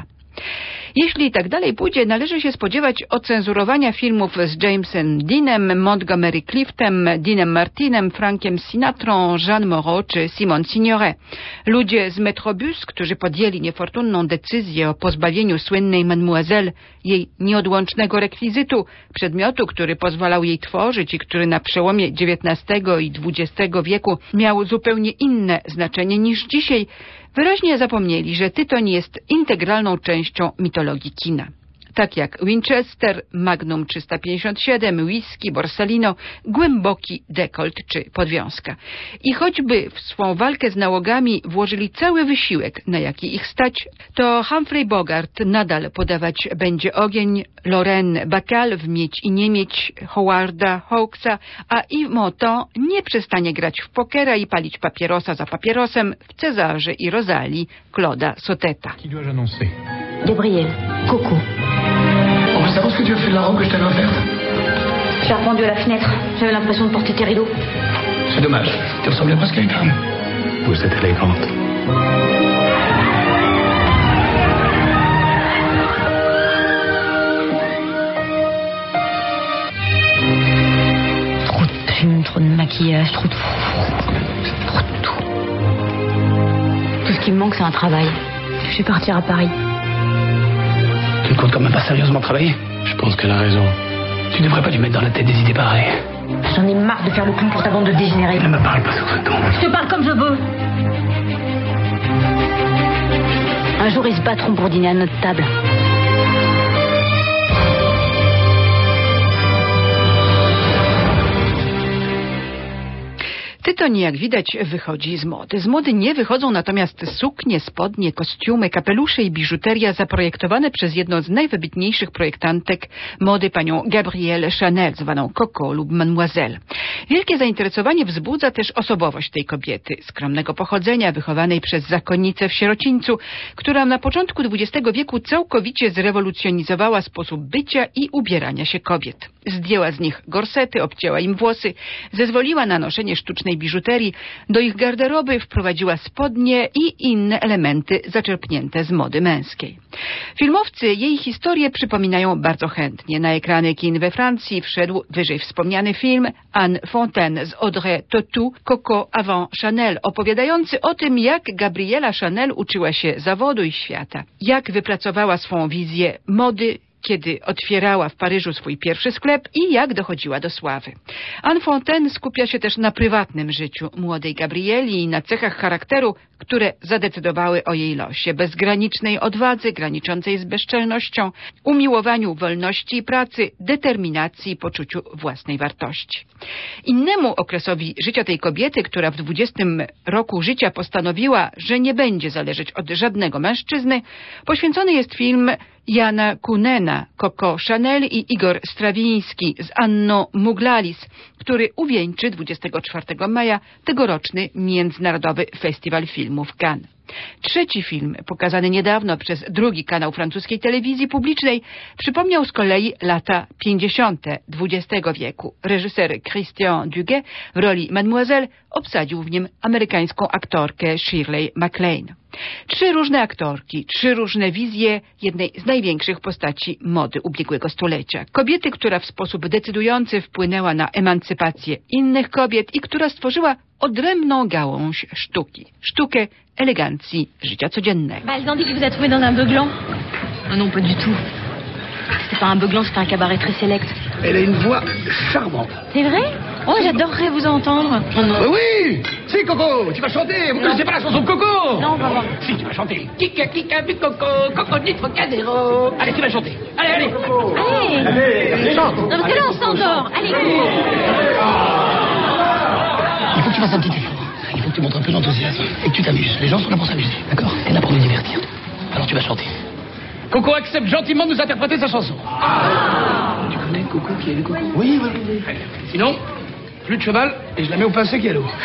Speaker 8: Jeśli tak dalej pójdzie, należy się spodziewać ocenzurowania filmów z Jamesem Deanem, Montgomery Cliftem, Deanem Martinem, Frankiem Sinatrą, Jeanne Moreau czy Simone Signoret. Ludzie z Metrobus, którzy podjęli niefortunną decyzję o pozbawieniu słynnej Mademoiselle jej nieodłącznego rekwizytu, przedmiotu, który pozwalał jej tworzyć i który na przełomie dziewiętnastego i dwudziestego wieku miał zupełnie inne znaczenie niż dzisiaj, wyraźnie zapomnieli, że tytoń jest integralną częścią mitologii kina. Tak jak Winchester, Magnum trzysta pięćdziesiąt siedem, whisky, Borsalino, głęboki dekolt czy podwiązka. I choćby w swą walkę z nałogami włożyli cały wysiłek, na jaki ich stać, to Humphrey Bogart nadal podawać będzie ogień, Lorraine Bacall w Mieć i nie mieć Howarda Hawksa, a Yves Montand nie przestanie grać w pokera i palić papierosa za papierosem w Cezarze i Rosalii Claude'a Sauteta.
Speaker 9: Qui dois-je annoncer?
Speaker 4: Gabriel, coucou.
Speaker 9: Oh, c'est parce que tu as fait la robe que je t'avais offerte.
Speaker 10: J'ai répondu à la fenêtre. J'avais l'impression de porter tes rideaux.
Speaker 9: C'est dommage. Tu ressemblais presque à une femme. Vous êtes élégante.
Speaker 10: Trop de plumes, trop de maquillage, trop de trop de tout. Tout ce qui me manque, c'est un travail. Je vais partir à Paris.
Speaker 9: Tu ne comptes quand même pas sérieusement travailler? Je pense qu'elle a raison. Tu devrais pas lui mettre dans la tête des idées pareilles.
Speaker 10: J'en ai marre de faire le clown pour ta bande de dégénérés.
Speaker 9: Ne me parle pas sur ce ton.
Speaker 10: Je te parle comme je veux. Un jour, ils se battront pour dîner à notre table.
Speaker 8: Tytoń, jak widać, wychodzi z mody. Z mody nie wychodzą natomiast suknie, spodnie, kostiumy, kapelusze i biżuteria zaprojektowane przez jedną z najwybitniejszych projektantek mody, panią Gabrielle Chanel, zwaną Coco lub Mademoiselle. Wielkie zainteresowanie wzbudza też osobowość tej kobiety, skromnego pochodzenia, wychowanej przez zakonnicę w sierocińcu, która na początku dwudziestego wieku całkowicie zrewolucjonizowała sposób bycia i ubierania się kobiet. Zdjęła z nich gorsety, obcięła im włosy, zezwoliła na noszenie sztucznej biżuterii, biżuterii, do ich garderoby wprowadziła spodnie i inne elementy zaczerpnięte z mody męskiej. Filmowcy jej historię przypominają bardzo chętnie. Na ekrany kin we Francji wszedł wyżej wspomniany film Anne Fontaine z Audrey Tautou, Coco avant Chanel, opowiadający o tym, jak Gabriela Chanel uczyła się zawodu i świata, jak wypracowała swą wizję mody, kiedy otwierała w Paryżu swój pierwszy sklep i jak dochodziła do sławy. Anne Fontaine skupia się też na prywatnym życiu młodej Gabrieli i na cechach charakteru, które zadecydowały o jej losie. Bezgranicznej odwadze, graniczącej z bezczelnością, umiłowaniu wolności i pracy, determinacji i poczuciu własnej wartości. Innemu okresowi życia tej kobiety, która w dwudziestym roku życia postanowiła, że nie będzie zależeć od żadnego mężczyzny, poświęcony jest film Jana Kunena, Coco Chanel i Igor Strawiński z Anną Muglalis, który uwieńczy dwudziestego czwartego maja tegoroczny Międzynarodowy Festiwal Filmu w Cannes. Trzeci film, pokazany niedawno przez drugi kanał francuskiej telewizji publicznej, przypomniał z kolei lata pięćdziesiąte dwudziestego wieku. Reżyser Christian Duguay w roli Mademoiselle obsadził w nim amerykańską aktorkę Shirley MacLaine. Trzy różne aktorki, trzy różne wizje jednej z największych postaci mody ubiegłego stulecia. Kobiety, która w sposób decydujący wpłynęła na emancypację innych kobiet i która stworzyła odrębną gałąź sztuki. Sztukę elegancji życia codziennego.
Speaker 10: Bah, elles ont dit que vous avez trouvé dans un beuglant. Ah non, pas du tout. C'était pas un beuglant, c'était un cabaret très sélect.
Speaker 9: Elle a une voix charmante.
Speaker 10: C'est vrai? Oh, j'adorerais vous entendre. Oh non.
Speaker 9: Euh, oui! Si, Coco, tu vas chanter. Vous ne connaissez pas la chanson de Coco?
Speaker 10: Non, on va voir.
Speaker 9: Si, tu vas chanter. Kika, kika, bu Coco, Coco du Trocadéro. Allez, tu vas chanter. Allez, allez.
Speaker 10: Allez.
Speaker 9: Allez, chante.
Speaker 10: Non, parce que là, on s'endort. Allez, cours.
Speaker 9: Il faut que tu fasses un petit effort. Il faut que tu montres un peu d'enthousiasme et que tu t'amuses. Les gens sont là pour s'amuser, d'accord? T'es là pour nous divertir. Alors tu vas chanter. Coco accepte gentiment de nous interpréter sa chanson. Ah, tu connais Coco qui est le Coco? Oui, oui, oui. Sinon, plus de cheval et je la mets au pain sec et à l'eau.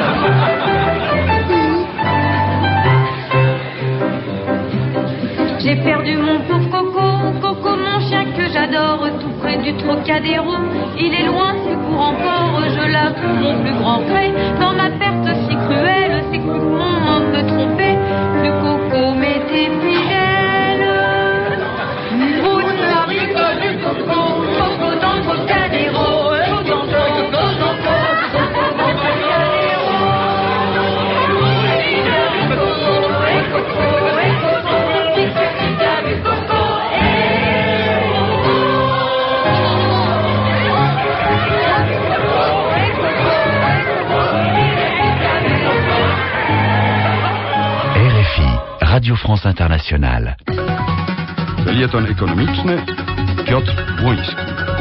Speaker 11: J'ai perdu mon pauvre Coco, Coco mon chien que j'adore, tout près du Trocadéro. Il est loin, c'est pour encore, je l'avoue, mon plus grand regret. Dans ma perte si cruelle, c'est qu'on m'en peut tromper, plus Coco m'était fidèle. Vous savez que du Coco, Coco dans le Trocadéro, Coco dans le Trocadéro.
Speaker 12: Radio France Internationale.
Speaker 7: Felieton ekonomiczny Piotr Błoński.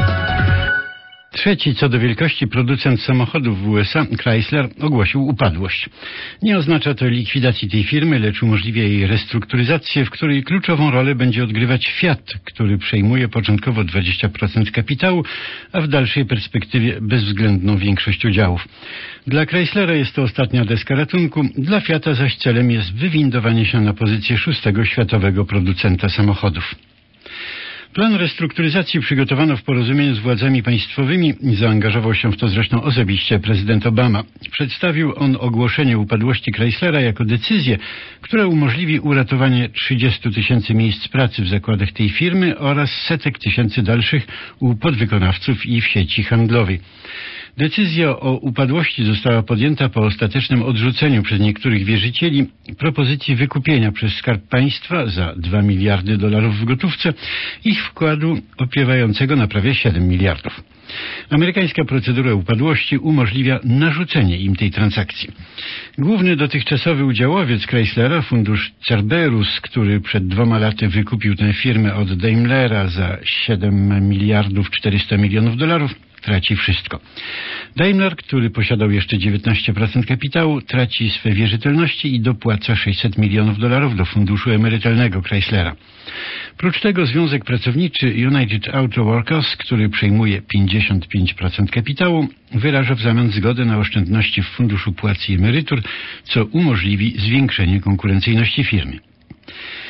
Speaker 2: Trzeci co do wielkości producent samochodów w U S A, Chrysler, ogłosił upadłość. Nie oznacza to likwidacji tej firmy, lecz umożliwia jej restrukturyzację, w której kluczową rolę będzie odgrywać Fiat, który przejmuje początkowo dwadzieścia procent kapitału, a w dalszej perspektywie bezwzględną większość udziałów. Dla Chryslera jest to ostatnia deska ratunku, dla Fiata zaś celem jest wywindowanie się na pozycję szóstego światowego producenta samochodów. Plan restrukturyzacji przygotowano w porozumieniu z władzami państwowymi i zaangażował się w to zresztą osobiście prezydent Obama. Przedstawił on ogłoszenie upadłości Chryslera jako decyzję, która umożliwi uratowanie trzydziestu tysięcy miejsc pracy w zakładach tej firmy oraz setek tysięcy dalszych u podwykonawców i w sieci handlowej. Decyzja o upadłości została podjęta po ostatecznym odrzuceniu przez niektórych wierzycieli propozycji wykupienia przez Skarb Państwa za dwa miliardy dolarów w gotówce ich wkładu opiewającego na prawie siedem miliardów. Amerykańska procedura upadłości umożliwia narzucenie im tej transakcji. Główny dotychczasowy udziałowiec Chryslera, fundusz Cerberus, który przed dwoma laty wykupił tę firmę od Daimlera za siedem miliardów czterysta milionów dolarów, traci wszystko. Daimler, który posiadał jeszcze dziewiętnaście procent kapitału, traci swe wierzytelności i dopłaca sześćset milionów dolarów do funduszu emerytalnego Chryslera. Prócz tego Związek Pracowniczy United Auto Workers, który przejmuje pięćdziesiąt pięć procent kapitału, wyraża w zamian zgodę na oszczędności w funduszu płac i emerytur, co umożliwi zwiększenie konkurencyjności firmy.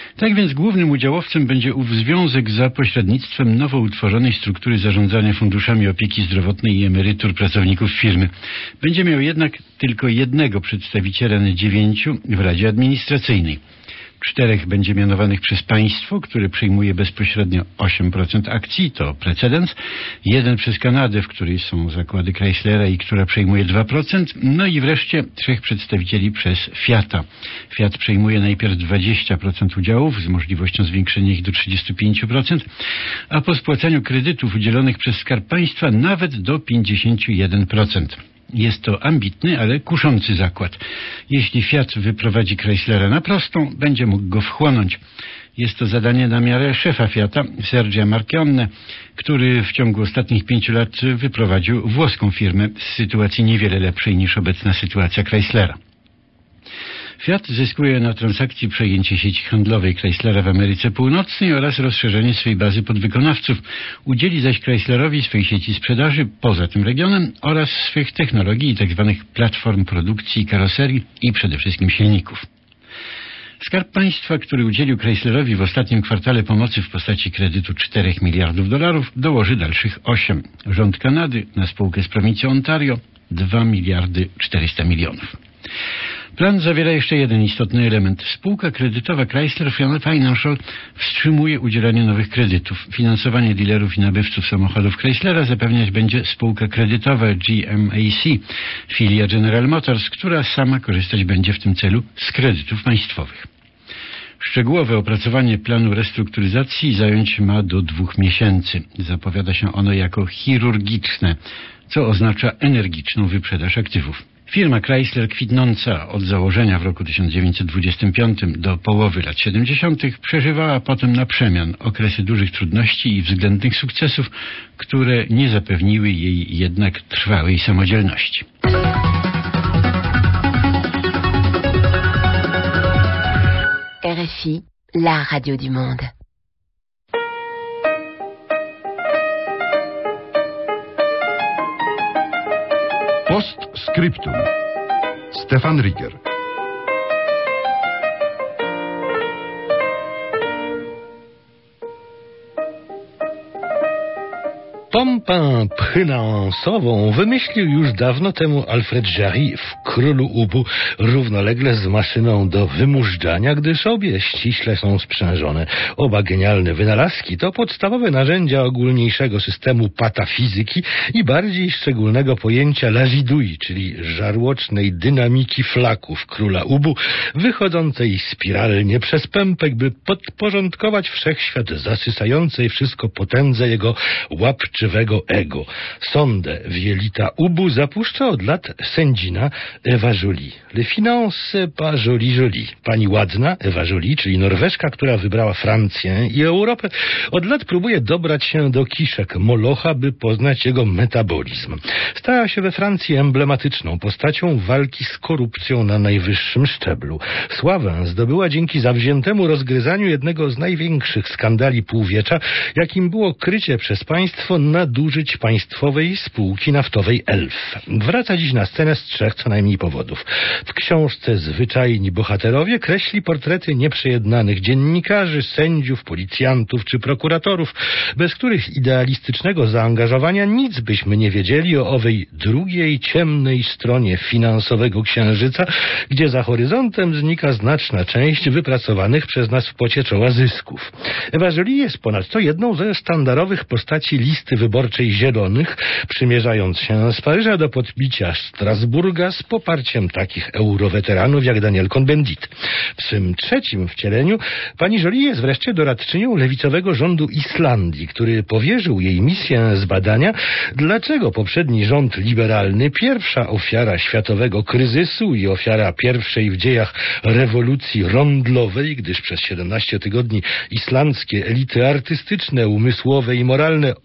Speaker 2: Tak więc głównym udziałowcem będzie ów związek za pośrednictwem nowo utworzonej struktury zarządzania funduszami opieki zdrowotnej i emerytur pracowników firmy. Będzie miał jednak tylko jednego przedstawiciela na dziewięciu w Radzie Administracyjnej. Czterech będzie mianowanych przez państwo, które przyjmuje bezpośrednio osiem procent akcji, to precedens. Jeden przez Kanadę, w której są zakłady Chryslera i która przejmuje dwa procent. No i wreszcie trzech przedstawicieli przez Fiata. Fiat przejmuje najpierw dwadzieścia procent udziałów z możliwością zwiększenia ich do trzydzieści pięć procent, a po spłacaniu kredytów udzielonych przez Skarb Państwa nawet do pięćdziesiąt jeden procent. Jest to ambitny, ale kuszący zakład. Jeśli Fiat wyprowadzi Chryslera na prostą, będzie mógł go wchłonąć. Jest to zadanie na miarę szefa Fiata, Sergia Marchionne, który w ciągu ostatnich pięciu lat wyprowadził włoską firmę z sytuacji niewiele lepszej niż obecna sytuacja Chryslera. Fiat zyskuje na transakcji przejęcie sieci handlowej Chryslera w Ameryce Północnej oraz rozszerzenie swej bazy podwykonawców. Udzieli zaś Chryslerowi swej sieci sprzedaży poza tym regionem oraz swych technologii i tzw. platform produkcji karoserii i przede wszystkim silników. Skarb Państwa, który udzielił Chryslerowi w ostatnim kwartale pomocy w postaci kredytu czterech miliardów dolarów, dołoży dalszych osiem. Rząd Kanady na spółkę z prowincji Ontario dwa miliardy czterysta milionów. Plan zawiera jeszcze jeden istotny element. Spółka kredytowa Chrysler Financial wstrzymuje udzielanie nowych kredytów. Finansowanie dealerów i nabywców samochodów Chryslera zapewniać będzie spółka kredytowa G M A C, filia General Motors, która sama korzystać będzie w tym celu z kredytów państwowych. Szczegółowe opracowanie planu restrukturyzacji zająć ma do dwóch miesięcy. Zapowiada się ono jako chirurgiczne, co oznacza energiczną wyprzedaż aktywów. Firma Chrysler, kwitnąca od założenia w roku tysiąc dziewięćset dwudziestym piątym do połowy lat siedemdziesiątych, przeżywała potem na przemian okresy dużych trudności i względnych sukcesów, które nie zapewniły jej jednak trwałej samodzielności.
Speaker 4: R F I, la radio du monde.
Speaker 7: Postscriptum. Stefan Ricker.
Speaker 13: Pompę pchynąsową wymyślił już dawno temu Alfred Jarry w Królu Ubu równolegle z maszyną do wymużdżania, gdyż obie ściśle są sprzężone. Oba genialne wynalazki to podstawowe narzędzia ogólniejszego systemu patafizyki i bardziej szczególnego pojęcia lazidui, czyli żarłocznej dynamiki flaków Króla Ubu, wychodzącej spiralnie przez pępek, by podporządkować wszechświat zasysającej wszystko potędze jego łapczywego ego. Sondę w jelita Ubu zapuszcza od lat sędzina Ewa Joly. Le finance pas joli joli. Pani ładna, Ewa Joly, czyli Norweżka, która wybrała Francję i Europę, od lat próbuje dobrać się do kiszek Molocha, by poznać jego metabolizm. Stała się we Francji emblematyczną postacią walki z korupcją na najwyższym szczeblu. Sławę zdobyła dzięki zawziętemu rozgryzaniu jednego z największych skandali półwiecza, jakim było krycie przez państwo nadużyć państwowej spółki naftowej Elf. Wraca dziś na scenę z trzech co najmniej powodów. W książce Zwyczajni bohaterowie kreśli portrety nieprzejednanych dziennikarzy, sędziów, policjantów czy prokuratorów, bez których idealistycznego zaangażowania nic byśmy nie wiedzieli o owej drugiej, ciemnej stronie finansowego księżyca, gdzie za horyzontem znika znaczna część wypracowanych przez nas w pocie czoła zysków. Ewa Joly jest ponadto jedną ze sztandarowych postaci listy wyborczej Zielonych, przymierzając się z Paryża do podbicia Strasburga z poparciem takich euroweteranów jak Daniel Cohn-Bendit. W swym trzecim wcieleniu pani Joly jest wreszcie doradczynią lewicowego rządu Islandii, który powierzył jej misję zbadania, dlaczego poprzedni rząd liberalny, pierwsza ofiara światowego kryzysu i ofiara pierwszej w dziejach rewolucji rondlowej, gdyż przez siedemnaście tygodni islandzkie elity artystyczne, umysłowe i moralne ogłuszyły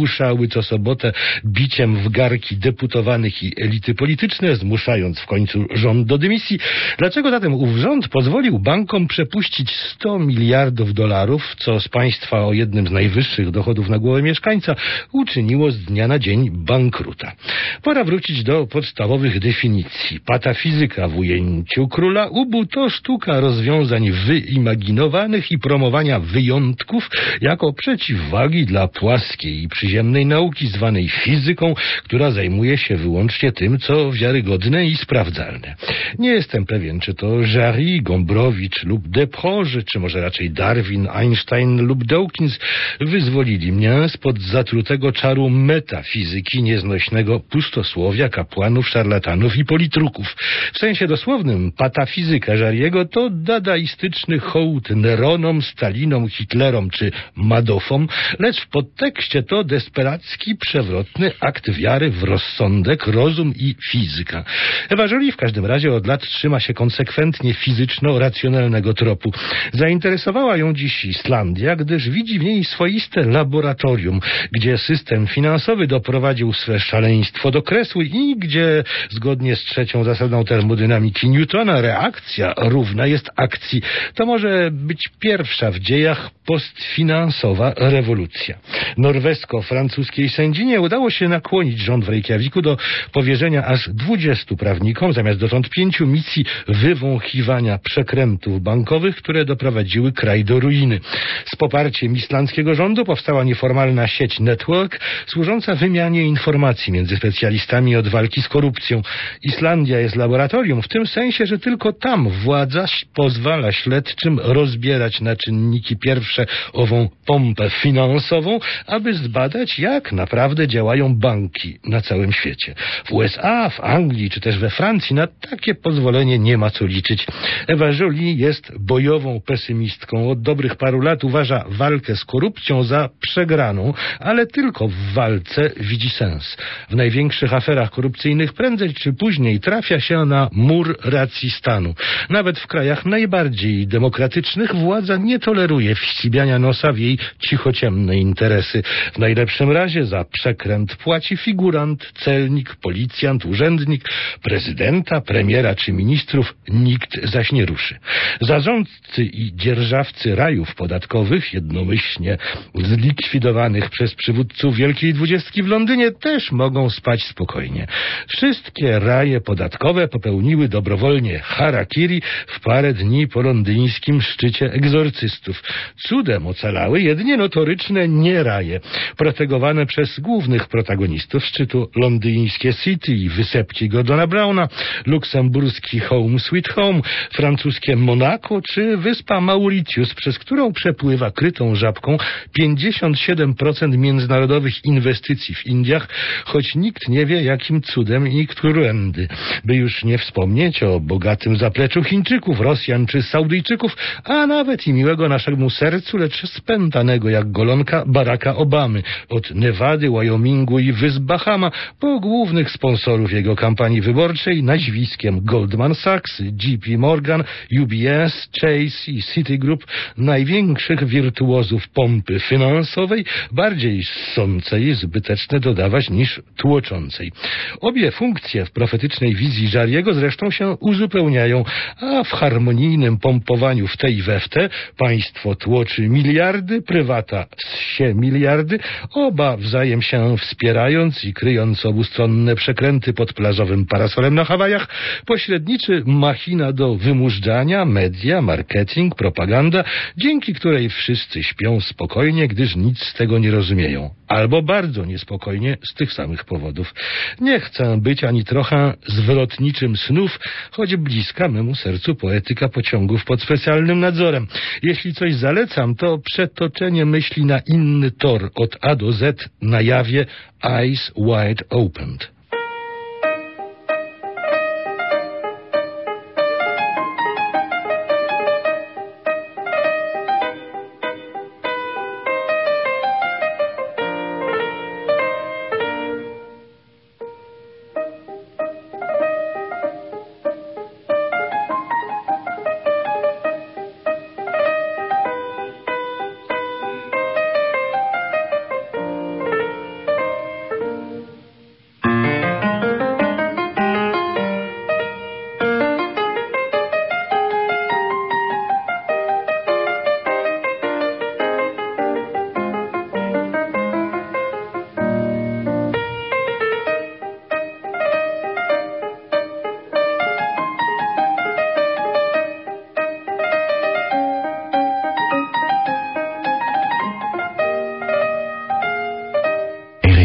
Speaker 13: wygłuszały co sobotę biciem w garki deputowanych i elity polityczne, zmuszając w końcu rząd do dymisji. Dlaczego zatem ów rząd pozwolił bankom przepuścić sto miliardów dolarów, co z państwa o jednym z najwyższych dochodów na głowę mieszkańca uczyniło z dnia na dzień bankruta? Pora wrócić do podstawowych definicji. Patafizyka w ujęciu króla Ubu to sztuka rozwiązań wyimaginowanych i promowania wyjątków jako przeciwwagi dla płaskiej i przyziemnej nauki zwanej fizyką, która zajmuje się wyłącznie tym, co wiarygodne i sprawdzalne. Nie jestem pewien, czy to Jarry, Gombrowicz lub Desproges, czy może raczej Darwin, Einstein lub Dawkins wyzwolili mnie spod zatrutego czaru metafizyki nieznośnego pustosłowia, kapłanów, szarlatanów i politruków. W sensie dosłownym patafizyka Jarry'ego to dadaistyczny hołd Neronom, Stalinom, Hitlerom czy Madoffom, lecz w podtekście to desperacki, przewrotny akt wiary w rozsądek, rozum i fizyka. Ewa Joly w każdym razie od lat trzyma się konsekwentnie fizyczno-racjonalnego tropu. Zainteresowała ją dziś Islandia, gdyż widzi w niej swoiste laboratorium, gdzie system finansowy doprowadził swe szaleństwo do kresu i gdzie, zgodnie z trzecią zasadą termodynamiki Newtona, reakcja równa jest akcji. To może być pierwsza w dziejach postfinansowa rewolucja. Norwesko-francuskiej sędzinie udało się nakłonić rząd w Reykjaviku do powierzenia aż dwudziestu prawnikom zamiast dotąd pięciu misji wywąchiwania przekrętów bankowych, które doprowadziły kraj do ruiny. Z poparciem islandzkiego rządu powstała nieformalna sieć Network, służąca wymianie informacji między specjalistami od walki z korupcją. Islandia jest laboratorium w tym sensie, że tylko tam władza pozwala śledczym rozbierać na czynniki pierwsze ową pompę finansową, aby zbadać, jak naprawdę działają banki na całym świecie. W U S A, w Anglii czy też we Francji na takie pozwolenie nie ma co liczyć. Ewa Joly jest bojową pesymistką. Od dobrych paru lat uważa walkę z korupcją za przegraną, ale tylko w walce widzi sens. W największych aferach korupcyjnych prędzej czy później trafia się na mur racji stanu. Nawet w krajach najbardziej demokratycznych władza nie toleruje wścibiania nosa w jej cichociemne interesy. W najlepszym razie za przekręt płaci figurant, celnik, policjant, urzędnik, prezydenta, premiera czy ministrów nikt zaś nie ruszy. Zarządcy i dzierżawcy rajów podatkowych, jednomyślnie zlikwidowanych przez przywódców Wielkiej Dwudziestki w Londynie, też mogą spać spokojnie. Wszystkie raje podatkowe popełniły dobrowolnie harakiri w parę dni po londyńskim szczycie egzorcystów. Cudem ocalały jedynie notoryczne nieraje, protegowane przez głównych protagonistów szczytu londyńskie City i wysepki Gordona Browna, luksemburski Home Sweet Home, francuskie Monaco czy wyspa Mauritius, przez którą przepływa krytą żabką pięćdziesiąt siedem procent międzynarodowych inwestycji w Indiach, choć nikt nie wie, jakim cudem i którędy. By już nie wspomnieć o bogatym zapleczu Chińczyków, Rosjan czy Saudyjczyków, a nawet i miłego naszemu sercu, lecz spętanego jak golonka Baracka Obamy, od Nevady, Wyomingu i wysp Bahama, po głównych sponsorów jego kampanii wyborczej nazwiskiem Goldman Sachs, J P Morgan, U B S, Chase i Citigroup, największych wirtuozów pompy finansowej, bardziej ssącej, zbyteczne dodawać, niż tłoczącej. Obie funkcje w profetycznej wizji Jarry'ego zresztą się uzupełniają, a w harmonijnym pompowaniu w te i we w te państwo tłoczy miliardy, prywata ssie miliardy, oba wzajem się wspierając i kryjąc obustronne przekręty pod plażowym parasolem na Hawajach, pośredniczy machina do wymużdżania, media, marketing, propaganda, dzięki której wszyscy śpią spokojnie, gdyż nic z tego nie rozumieją. Albo bardzo niespokojnie z tych samych powodów. Nie chcę być ani trochę zwrotniczym snów, choć bliska memu sercu poetyka pociągów pod specjalnym nadzorem. Jeśli coś zalecam, to przetoczenie myśli na inny tor od A do Z na jawie, eyes wide opened.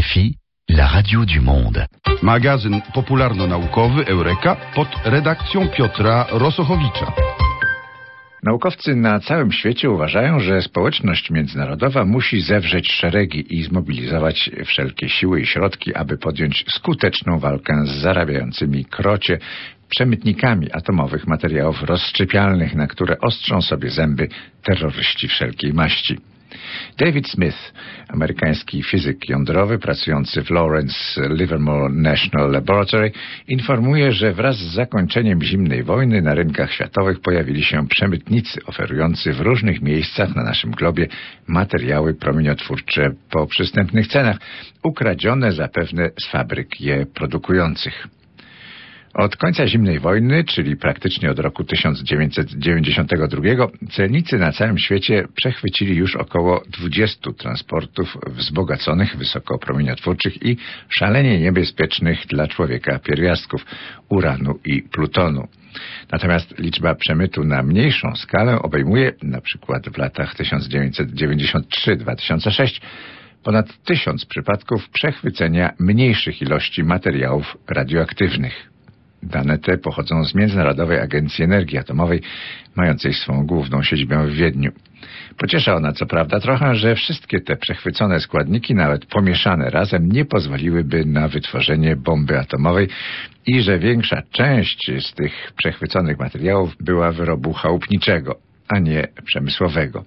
Speaker 12: R F I, la radio du monde.
Speaker 7: Magazyn popularno-naukowy Eureka pod redakcją Piotra Rosochowicza.
Speaker 14: Naukowcy na całym świecie uważają, że społeczność międzynarodowa musi zewrzeć szeregi i zmobilizować wszelkie siły i środki, aby podjąć skuteczną walkę z zarabiającymi krocie przemytnikami atomowych materiałów rozszczepialnych, na które ostrzą sobie zęby terroryści wszelkiej maści. David Smith, amerykański fizyk jądrowy pracujący w Lawrence Livermore National Laboratory, informuje, że wraz z zakończeniem zimnej wojny na rynkach światowych pojawili się przemytnicy oferujący w różnych miejscach na naszym globie materiały promieniotwórcze po przystępnych cenach, ukradzione zapewne z fabryk je produkujących. Od końca zimnej wojny, czyli praktycznie od roku tysiąc dziewięćset dziewięćdziesiątego drugiego, celnicy na całym świecie przechwycili już około dwudziestu transportów wzbogaconych wysokopromieniotwórczych i szalenie niebezpiecznych dla człowieka pierwiastków uranu i plutonu. Natomiast liczba przemytu na mniejszą skalę obejmuje, na przykład w latach tysiąc dziewięćset dziewięćdziesiąt trzy do dwa tysiące szóstego, ponad tysiąc przypadków przechwycenia mniejszych ilości materiałów radioaktywnych. Dane te pochodzą z Międzynarodowej Agencji Energii Atomowej, mającej swą główną siedzibę w Wiedniu. Pociesza ona co prawda trochę, że wszystkie te przechwycone składniki, nawet pomieszane razem, nie pozwoliłyby na wytworzenie bomby atomowej i że większa część z tych przechwyconych materiałów była wyrobu chałupniczego, a nie przemysłowego.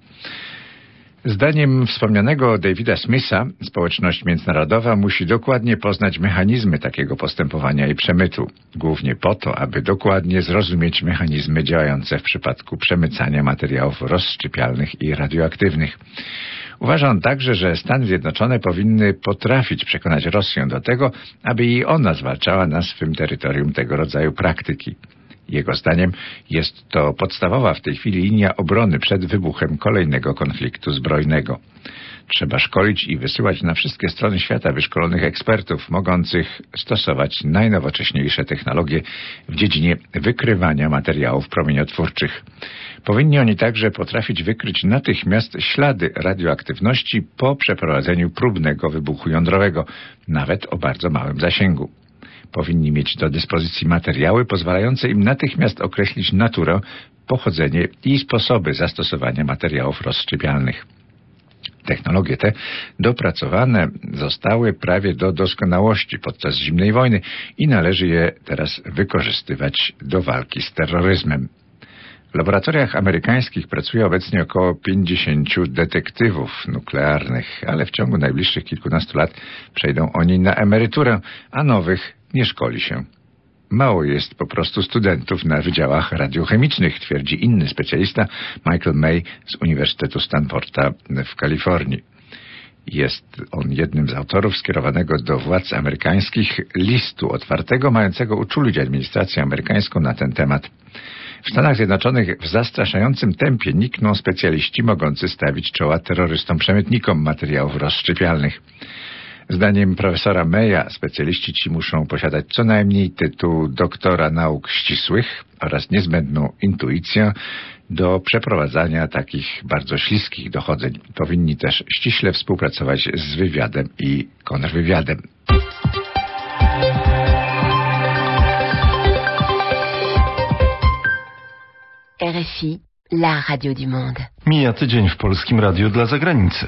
Speaker 14: Zdaniem wspomnianego Davida Smitha, społeczność międzynarodowa musi dokładnie poznać mechanizmy takiego postępowania i przemytu, głównie po to, aby dokładnie zrozumieć mechanizmy działające w przypadku przemycania materiałów rozszczepialnych i radioaktywnych. Uważa on także, że Stany Zjednoczone powinny potrafić przekonać Rosję do tego, aby i ona zwalczała na swym terytorium tego rodzaju praktyki. Jego zdaniem jest to podstawowa w tej chwili linia obrony przed wybuchem kolejnego konfliktu zbrojnego. Trzeba szkolić i wysyłać na wszystkie strony świata wyszkolonych ekspertów mogących stosować najnowocześniejsze technologie w dziedzinie wykrywania materiałów promieniotwórczych. Powinni oni także potrafić wykryć natychmiast ślady radioaktywności po przeprowadzeniu próbnego wybuchu jądrowego, nawet o bardzo małym zasięgu. Powinni mieć do dyspozycji materiały pozwalające im natychmiast określić naturę, pochodzenie i sposoby zastosowania materiałów rozszczepialnych. Technologie te dopracowane zostały prawie do doskonałości podczas zimnej wojny i należy je teraz wykorzystywać do walki z terroryzmem. W laboratoriach amerykańskich pracuje obecnie około pięćdziesięciu detektywów nuklearnych, ale w ciągu najbliższych kilkunastu lat przejdą oni na emeryturę, a nowych nie szkoli się. Mało jest po prostu studentów na wydziałach radiochemicznych, twierdzi inny specjalista, Michael May z Uniwersytetu Stanforda w Kalifornii. Jest on jednym z autorów skierowanego do władz amerykańskich listu otwartego, mającego uczulić administrację amerykańską na ten temat. W Stanach Zjednoczonych w zastraszającym tempie nikną specjaliści mogący stawić czoła terrorystom przemytnikom materiałów rozszczepialnych. Zdaniem profesora Maya specjaliści ci muszą posiadać co najmniej tytuł doktora nauk ścisłych oraz niezbędną intuicję do przeprowadzania takich bardzo śliskich dochodzeń. Powinni też ściśle współpracować z wywiadem i kontrwywiadem.
Speaker 4: R F I, la radio du monde.
Speaker 15: Mija tydzień w Polskim Radiu dla Zagranicy.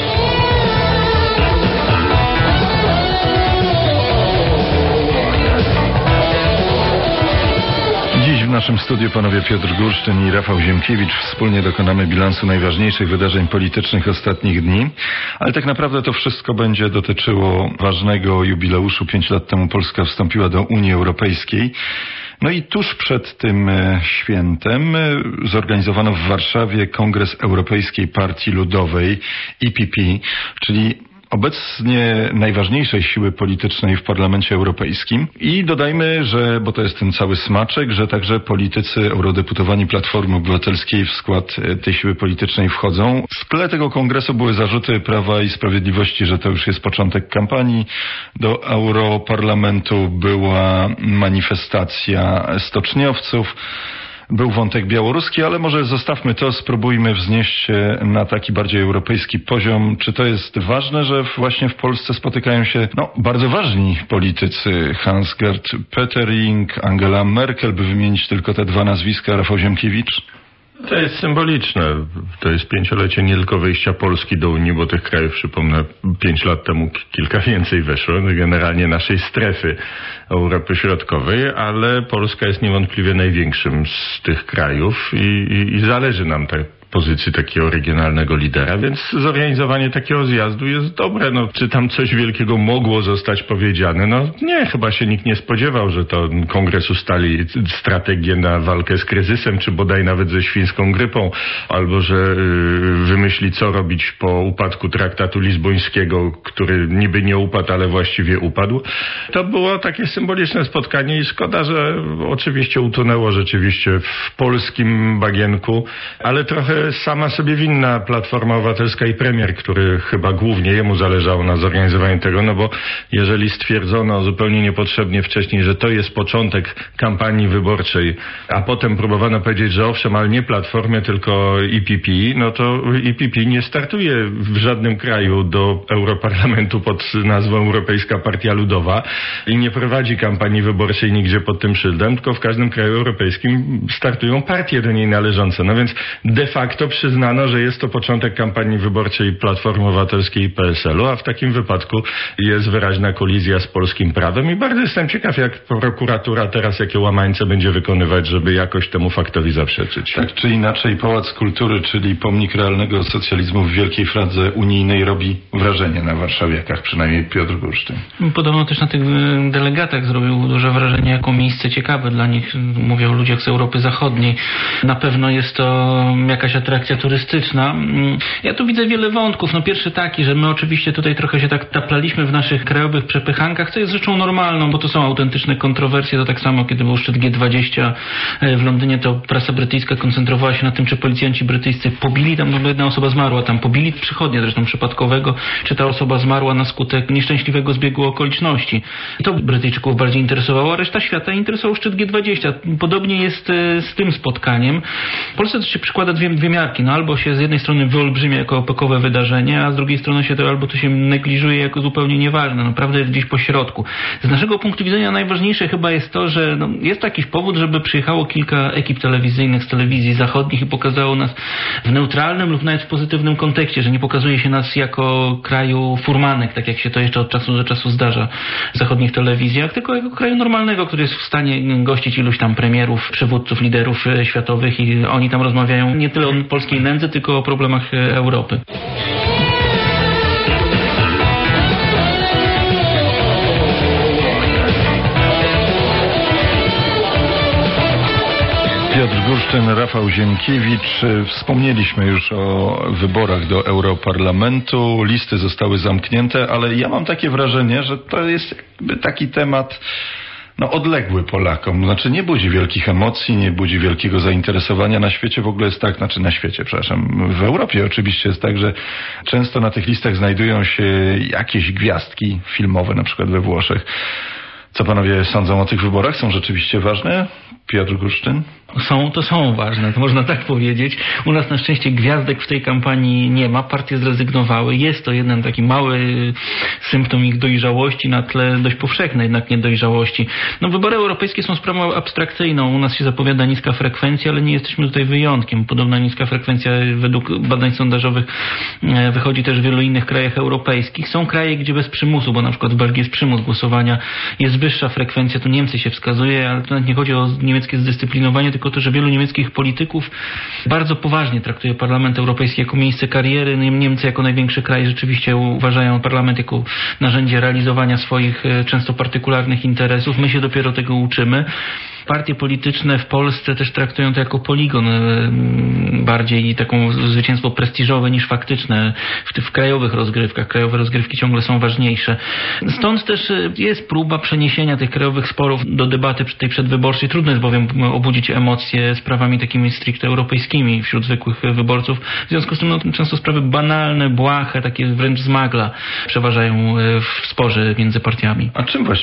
Speaker 15: Dziś w naszym studiu panowie Piotr Gursztyn i Rafał Ziemkiewicz. Wspólnie dokonamy bilansu najważniejszych wydarzeń politycznych ostatnich dni. Ale tak naprawdę to wszystko będzie dotyczyło ważnego jubileuszu. Pięć lat temu Polska wstąpiła do Unii Europejskiej. No i tuż przed tym świętem zorganizowano w Warszawie Kongres Europejskiej Partii Ludowej E P P, czyli obecnie najważniejszej siły politycznej w Parlamencie Europejskim. I dodajmy, że, bo to jest ten cały smaczek, że także politycy eurodeputowani Platformy Obywatelskiej w skład tej siły politycznej wchodzą. W tle tego kongresu były zarzuty Prawa i Sprawiedliwości, że to już jest początek kampanii. Do Europarlamentu była manifestacja stoczniowców. był wątek białoruski, ale może zostawmy to, spróbujmy wznieść się na taki bardziej europejski poziom. Czy to jest ważne, że właśnie w Polsce spotykają się no, bardzo ważni politycy? Hans-Gert Pöttering, Angela Merkel, by wymienić tylko te dwa nazwiska, Rafał Ziemkiewicz?
Speaker 16: To jest symboliczne. To jest pięciolecie nie tylko wejścia Polski do Unii, bo tych krajów, przypomnę, pięć lat temu kilka więcej weszło, generalnie naszej strefy Europy Środkowej, ale Polska jest niewątpliwie największym z tych krajów i, i, i zależy nam tak pozycji takiego regionalnego lidera, więc zorganizowanie takiego zjazdu jest dobre. No, czy tam coś wielkiego mogło zostać powiedziane? No nie, chyba się nikt nie spodziewał, że to kongres ustali strategię na walkę z kryzysem, czy bodaj nawet ze świńską grypą, albo że yy, wymyśli, co robić po upadku traktatu lizbońskiego, który niby nie upadł, ale właściwie upadł. To było takie symboliczne spotkanie i szkoda, że oczywiście utonęło rzeczywiście w polskim bagienku, ale trochę sama sobie winna Platforma Obywatelska i premier, który chyba głównie jemu zależało na zorganizowaniu tego, no bo jeżeli stwierdzono zupełnie niepotrzebnie wcześniej, że to jest początek kampanii wyborczej, a potem próbowano powiedzieć, że owszem, ale nie Platformie, tylko E P P, no to E P P nie startuje w żadnym kraju do Europarlamentu pod nazwą Europejska Partia Ludowa i nie prowadzi kampanii wyborczej nigdzie pod tym szyldem, tylko w każdym kraju europejskim startują partie do niej należące. No więc de facto to przyznano, że jest to początek kampanii wyborczej Platformy Obywatelskiej i P S L u, a w takim wypadku jest wyraźna kolizja z polskim prawem i bardzo jestem ciekaw, jak prokuratura teraz jakie łamańce będzie wykonywać, żeby jakoś temu faktowi zaprzeczyć.
Speaker 15: Tak czy inaczej Pałac Kultury, czyli pomnik realnego socjalizmu w wielkiej Pradze unijnej robi wrażenie na warszawiakach, przynajmniej Piotr Gursztyn.
Speaker 17: Podobno też na tych delegatach zrobił duże wrażenie jako miejsce ciekawe dla nich. Mówię o ludziach z Europy Zachodniej. Na pewno jest to jakaś atrakcja turystyczna. Ja tu widzę wiele wątków. No pierwszy taki, że my oczywiście tutaj trochę się tak taplaliśmy w naszych krajowych przepychankach, co jest rzeczą normalną, bo to są autentyczne kontrowersje. To tak samo, kiedy był szczyt G dwadzieścia w Londynie, to prasa brytyjska koncentrowała się na tym, czy policjanci brytyjscy pobili, tam jedna osoba zmarła, tam pobili przychodnia zresztą przypadkowego, czy ta osoba zmarła na skutek nieszczęśliwego zbiegu okoliczności. I to Brytyjczyków bardziej interesowało, a reszta świata interesował szczyt G dwadzieścia. Podobnie jest z tym spotkaniem. W Polsce to się przykłada dwie, dwie miarki. No albo się z jednej strony wyolbrzymia jako epokowe wydarzenie, a z drugiej strony się to albo to się negliżuje jako zupełnie nieważne. No, prawda jest gdzieś po środku. Z naszego punktu widzenia najważniejsze chyba jest to, że no, jest to jakiś powód, żeby przyjechało kilka ekip telewizyjnych z telewizji zachodnich i pokazało nas w neutralnym lub nawet w pozytywnym kontekście, że nie pokazuje się nas jako kraju furmanek, tak jak się to jeszcze od czasu do czasu zdarza w zachodnich telewizjach, tylko jako kraju normalnego, który jest w stanie gościć iluś tam premierów, przywódców, liderów światowych i oni tam rozmawiają nie tyle o polskiej nędzy, tylko o problemach Europy.
Speaker 15: Piotr Gursztyn, Rafał Ziemkiewicz. Wspomnieliśmy już o wyborach do Europarlamentu. Listy zostały zamknięte, ale ja mam takie wrażenie, że to jest jakby taki temat no, odległy Polakom. Znaczy nie budzi wielkich emocji, nie budzi wielkiego zainteresowania. Na świecie w ogóle jest tak, znaczy na świecie, przepraszam, w Europie oczywiście jest tak, że często na tych listach znajdują się jakieś gwiazdki filmowe, na przykład we Włoszech. Co panowie sądzą o tych wyborach? Są rzeczywiście ważne? Piotr Gursztyn?
Speaker 17: Są, to są ważne, to można tak powiedzieć. U nas na szczęście gwiazdek w tej kampanii nie ma, partie zrezygnowały. Jest to jeden taki mały symptom ich dojrzałości na tle dość powszechnej jednak niedojrzałości. No, wybory europejskie są sprawą abstrakcyjną. U nas się zapowiada niska frekwencja, ale nie jesteśmy tutaj wyjątkiem. Podobna niska frekwencja według badań sondażowych wychodzi też w wielu innych krajach europejskich. Są kraje, gdzie bez przymusu, bo na przykład w Belgii jest przymus głosowania, jest wyższa frekwencja, tu Niemcy się wskazuje, ale to nawet nie chodzi o niemieckie zdyscyplinowanie, tylko to, że wielu niemieckich polityków bardzo poważnie traktuje Parlament Europejski jako miejsce kariery. Niemcy jako największy kraj rzeczywiście uważają Parlament jako narzędzie realizowania swoich często partykularnych interesów. My się dopiero tego uczymy. Partie polityczne w Polsce też traktują to jako poligon bardziej i taką zwycięstwo prestiżowe niż faktyczne w, w krajowych rozgrywkach. Krajowe rozgrywki ciągle są ważniejsze. Stąd też jest próba przeniesienia tych krajowych sporów do debaty tej przedwyborczej. Trudno jest bowiem obudzić emocje sprawami takimi stricte europejskimi wśród zwykłych wyborców. W związku z tym no, często sprawy banalne, błahe, takie wręcz z magla przeważają w sporze między partiami.
Speaker 15: A czym właściwie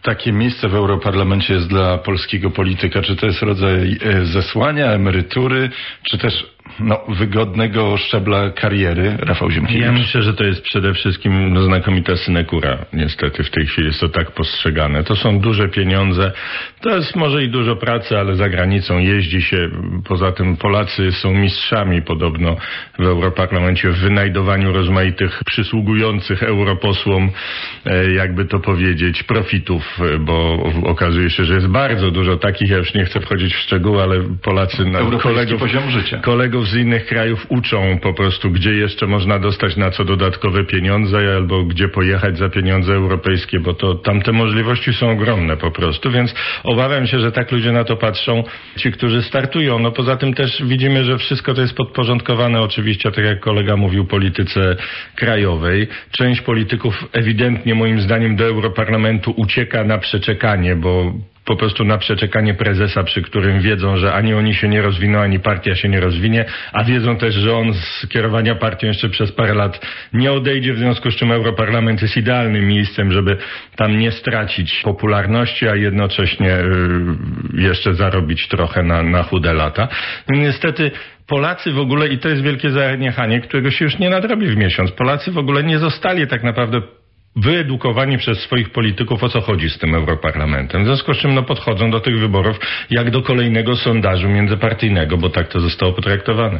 Speaker 15: takie miejsce w Europarlamencie jest dla polskiego polityka? Czy to jest rodzaj zesłania, emerytury, czy też no, wygodnego szczebla kariery? Rafał Ziemkiewicz.
Speaker 16: Ja myślę, że to jest przede wszystkim no, znakomita synekura. Niestety w tej chwili jest to tak postrzegane. To są duże pieniądze. To jest może i dużo pracy, ale za granicą jeździ się. Poza tym Polacy są mistrzami podobno w Europarlamencie w wynajdowaniu rozmaitych przysługujących europosłom, jakby to powiedzieć, profitów, bo okazuje się, że jest bardzo dużo takich, ja już nie chcę wchodzić w szczegóły, ale Polacy na kolegów,
Speaker 15: poziom życia.
Speaker 16: kolegów z innych krajów uczą po prostu, gdzie jeszcze można dostać na co dodatkowe pieniądze albo gdzie pojechać za pieniądze europejskie, bo to tamte możliwości są ogromne po prostu, więc obawiam się, że tak ludzie na to patrzą, ci, którzy startują. No poza tym też widzimy, że wszystko to jest podporządkowane oczywiście, tak jak kolega mówił, polityce krajowej. Część polityków ewidentnie moim zdaniem do Europarlamentu ucieka na przeczekanie, bo po prostu na przeczekanie prezesa, przy którym wiedzą, że ani oni się nie rozwiną, ani partia się nie rozwinie, a wiedzą też, że on z kierowania partią jeszcze przez parę lat nie odejdzie, w związku z czym Europarlament jest idealnym miejscem, żeby tam nie stracić popularności, a jednocześnie jeszcze zarobić trochę na, na chude lata. No niestety Polacy w ogóle, i to jest wielkie zaniechanie, którego się już nie nadrobi w miesiąc, Polacy w ogóle nie zostali tak naprawdę wyedukowani przez swoich polityków, o co chodzi z tym Europarlamentem. W związku z czym no, podchodzą do tych wyborów jak do kolejnego sondażu międzypartyjnego, bo tak to zostało potraktowane.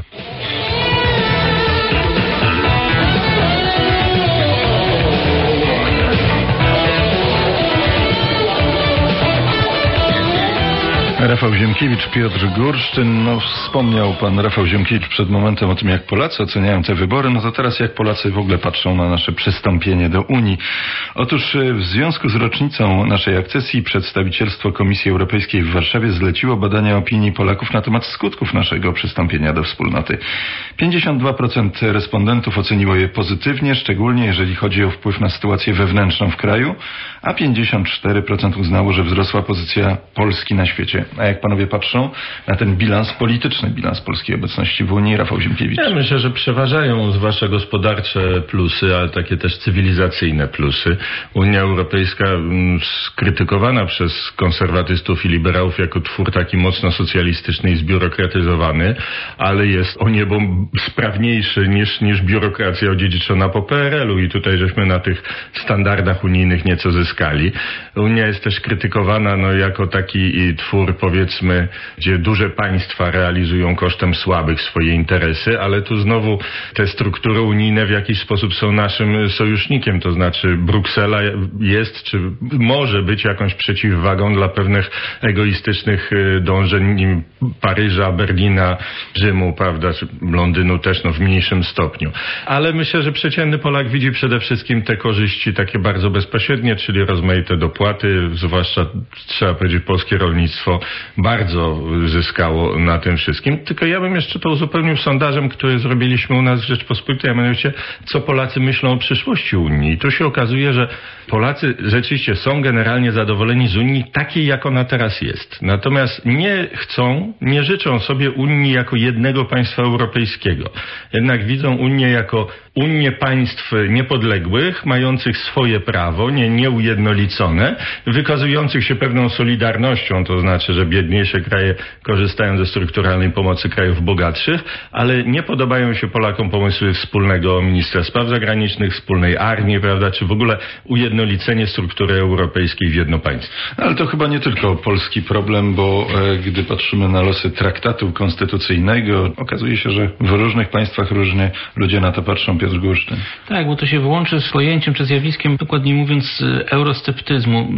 Speaker 15: Rafał Ziemkiewicz, Piotr Gursztyn. No, wspomniał pan Rafał Ziemkiewicz przed momentem o tym, jak Polacy oceniają te wybory. No to teraz jak Polacy w ogóle patrzą na nasze przystąpienie do Unii. Otóż w związku z rocznicą naszej akcesji przedstawicielstwo Komisji Europejskiej w Warszawie zleciło badania opinii Polaków na temat skutków naszego przystąpienia do wspólnoty. pięćdziesiąt dwa procent respondentów oceniło je pozytywnie, szczególnie jeżeli chodzi o wpływ na sytuację wewnętrzną w kraju, a pięćdziesiąt cztery procent uznało, że wzrosła pozycja Polski na świecie. A jak panowie patrzą na ten bilans polityczny, bilans polskiej obecności w Unii? Rafał Ziemkiewicz.
Speaker 16: Ja myślę, że przeważają zwłaszcza gospodarcze plusy, ale takie też cywilizacyjne plusy. Unia Europejska skrytykowana przez konserwatystów i liberałów jako twór taki mocno socjalistyczny i zbiurokratyzowany, ale jest o niebo sprawniejszy niż, niż biurokracja odziedziczona po P R L u i tutaj żeśmy na tych standardach unijnych nieco zyskali. Unia jest też krytykowana no, jako taki twór, powiedzmy, gdzie duże państwa realizują kosztem słabych swoje interesy, ale tu znowu te struktury unijne w jakiś sposób są naszym sojusznikiem, to znaczy Bruksela jest, czy może być jakąś przeciwwagą dla pewnych egoistycznych dążeń Paryża, Berlina, Rzymu, prawda, czy Londynu też no, w mniejszym stopniu. Ale myślę, że przeciętny Polak widzi przede wszystkim te korzyści takie bardzo bezpośrednie, czyli rozmaite dopłaty, zwłaszcza trzeba powiedzieć polskie rolnictwo bardzo zyskało na tym wszystkim. Tylko ja bym jeszcze to uzupełnił sondażem, który zrobiliśmy u nas w Rzeczpospolitej, a mianowicie co Polacy myślą o przyszłości Unii. I tu się okazuje, że Polacy rzeczywiście są generalnie zadowoleni z Unii takiej, jak ona teraz jest. Natomiast nie chcą, nie życzą sobie Unii jako jednego państwa europejskiego. Jednak widzą Unię jako Unię państw niepodległych, mających swoje prawo, nie nieujednolicone, wykazujących się pewną solidarnością, to znaczy, że biedniejsze kraje korzystają ze strukturalnej pomocy krajów bogatszych, ale nie podobają się Polakom pomysły wspólnego ministra spraw zagranicznych, wspólnej armii, prawda, czy w ogóle ujednolicenie struktury europejskiej w jedno państwo.
Speaker 15: Ale to chyba nie tylko polski problem, bo e, gdy patrzymy na losy traktatu konstytucyjnego, okazuje się, że w różnych państwach różnie ludzie na to patrzą. Piotr Gursztyn.
Speaker 17: Tak, bo to się wyłączy z pojęciem, czy zjawiskiem, dokładnie mówiąc, eurosceptyzmu.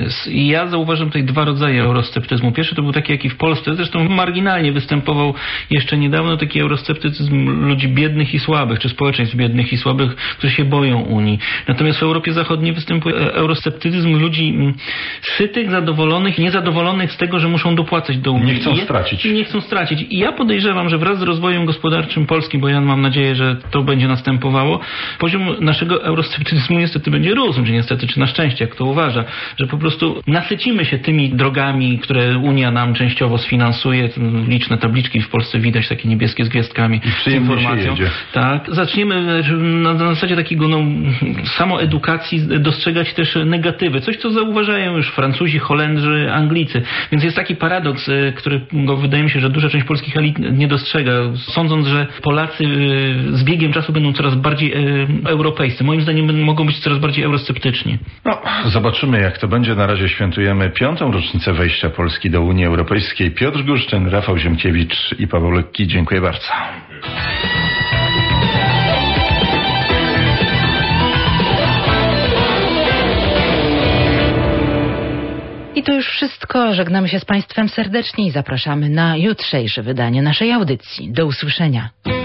Speaker 17: I ja zauważam tutaj dwa rodzaje eurosceptyzmu. Pierwszy to był taki, jaki w Polsce zresztą marginalnie występował jeszcze niedawno, taki eurosceptycyzm ludzi biednych i słabych, czy społeczeństw biednych i słabych, którzy się boją Unii. Natomiast w Europie Zachodniej występuje eurosceptycyzm ludzi sytych, zadowolonych, niezadowolonych z tego, że muszą dopłacać do Unii.
Speaker 15: Nie chcą stracić.
Speaker 17: I nie chcą stracić. I ja podejrzewam, że wraz z rozwojem gospodarczym Polski, bo ja mam nadzieję, że to będzie następowało, poziom naszego eurosceptycyzmu niestety będzie rósł, czy niestety, czy na szczęście, jak to uważa, że po prostu nasycimy się tymi drogami, które Unia nam częściowo sfinansuje. Liczne tabliczki w Polsce widać, takie niebieskie z gwiazdkami, z informacją. Tak. Zaczniemy na, na zasadzie takiego no, samoedukacji relacji dostrzegać też negatywy. Coś, co zauważają już Francuzi, Holendrzy, Anglicy. Więc jest taki paradoks, którego wydaje mi się, że duża część polskich elit nie dostrzega, sądząc, że Polacy z biegiem czasu będą coraz bardziej europejscy. Moim zdaniem mogą być coraz bardziej eurosceptyczni.
Speaker 15: No, zobaczymy, jak to będzie. Na razie świętujemy piątą rocznicę wejścia Polski do Unii Europejskiej. Piotr Górsztyn, Rafał Ziemkiewicz i Paweł Lekki. Dziękuję bardzo.
Speaker 1: I to już wszystko. Żegnamy się z Państwem serdecznie i zapraszamy na jutrzejsze wydanie naszej audycji. Do usłyszenia.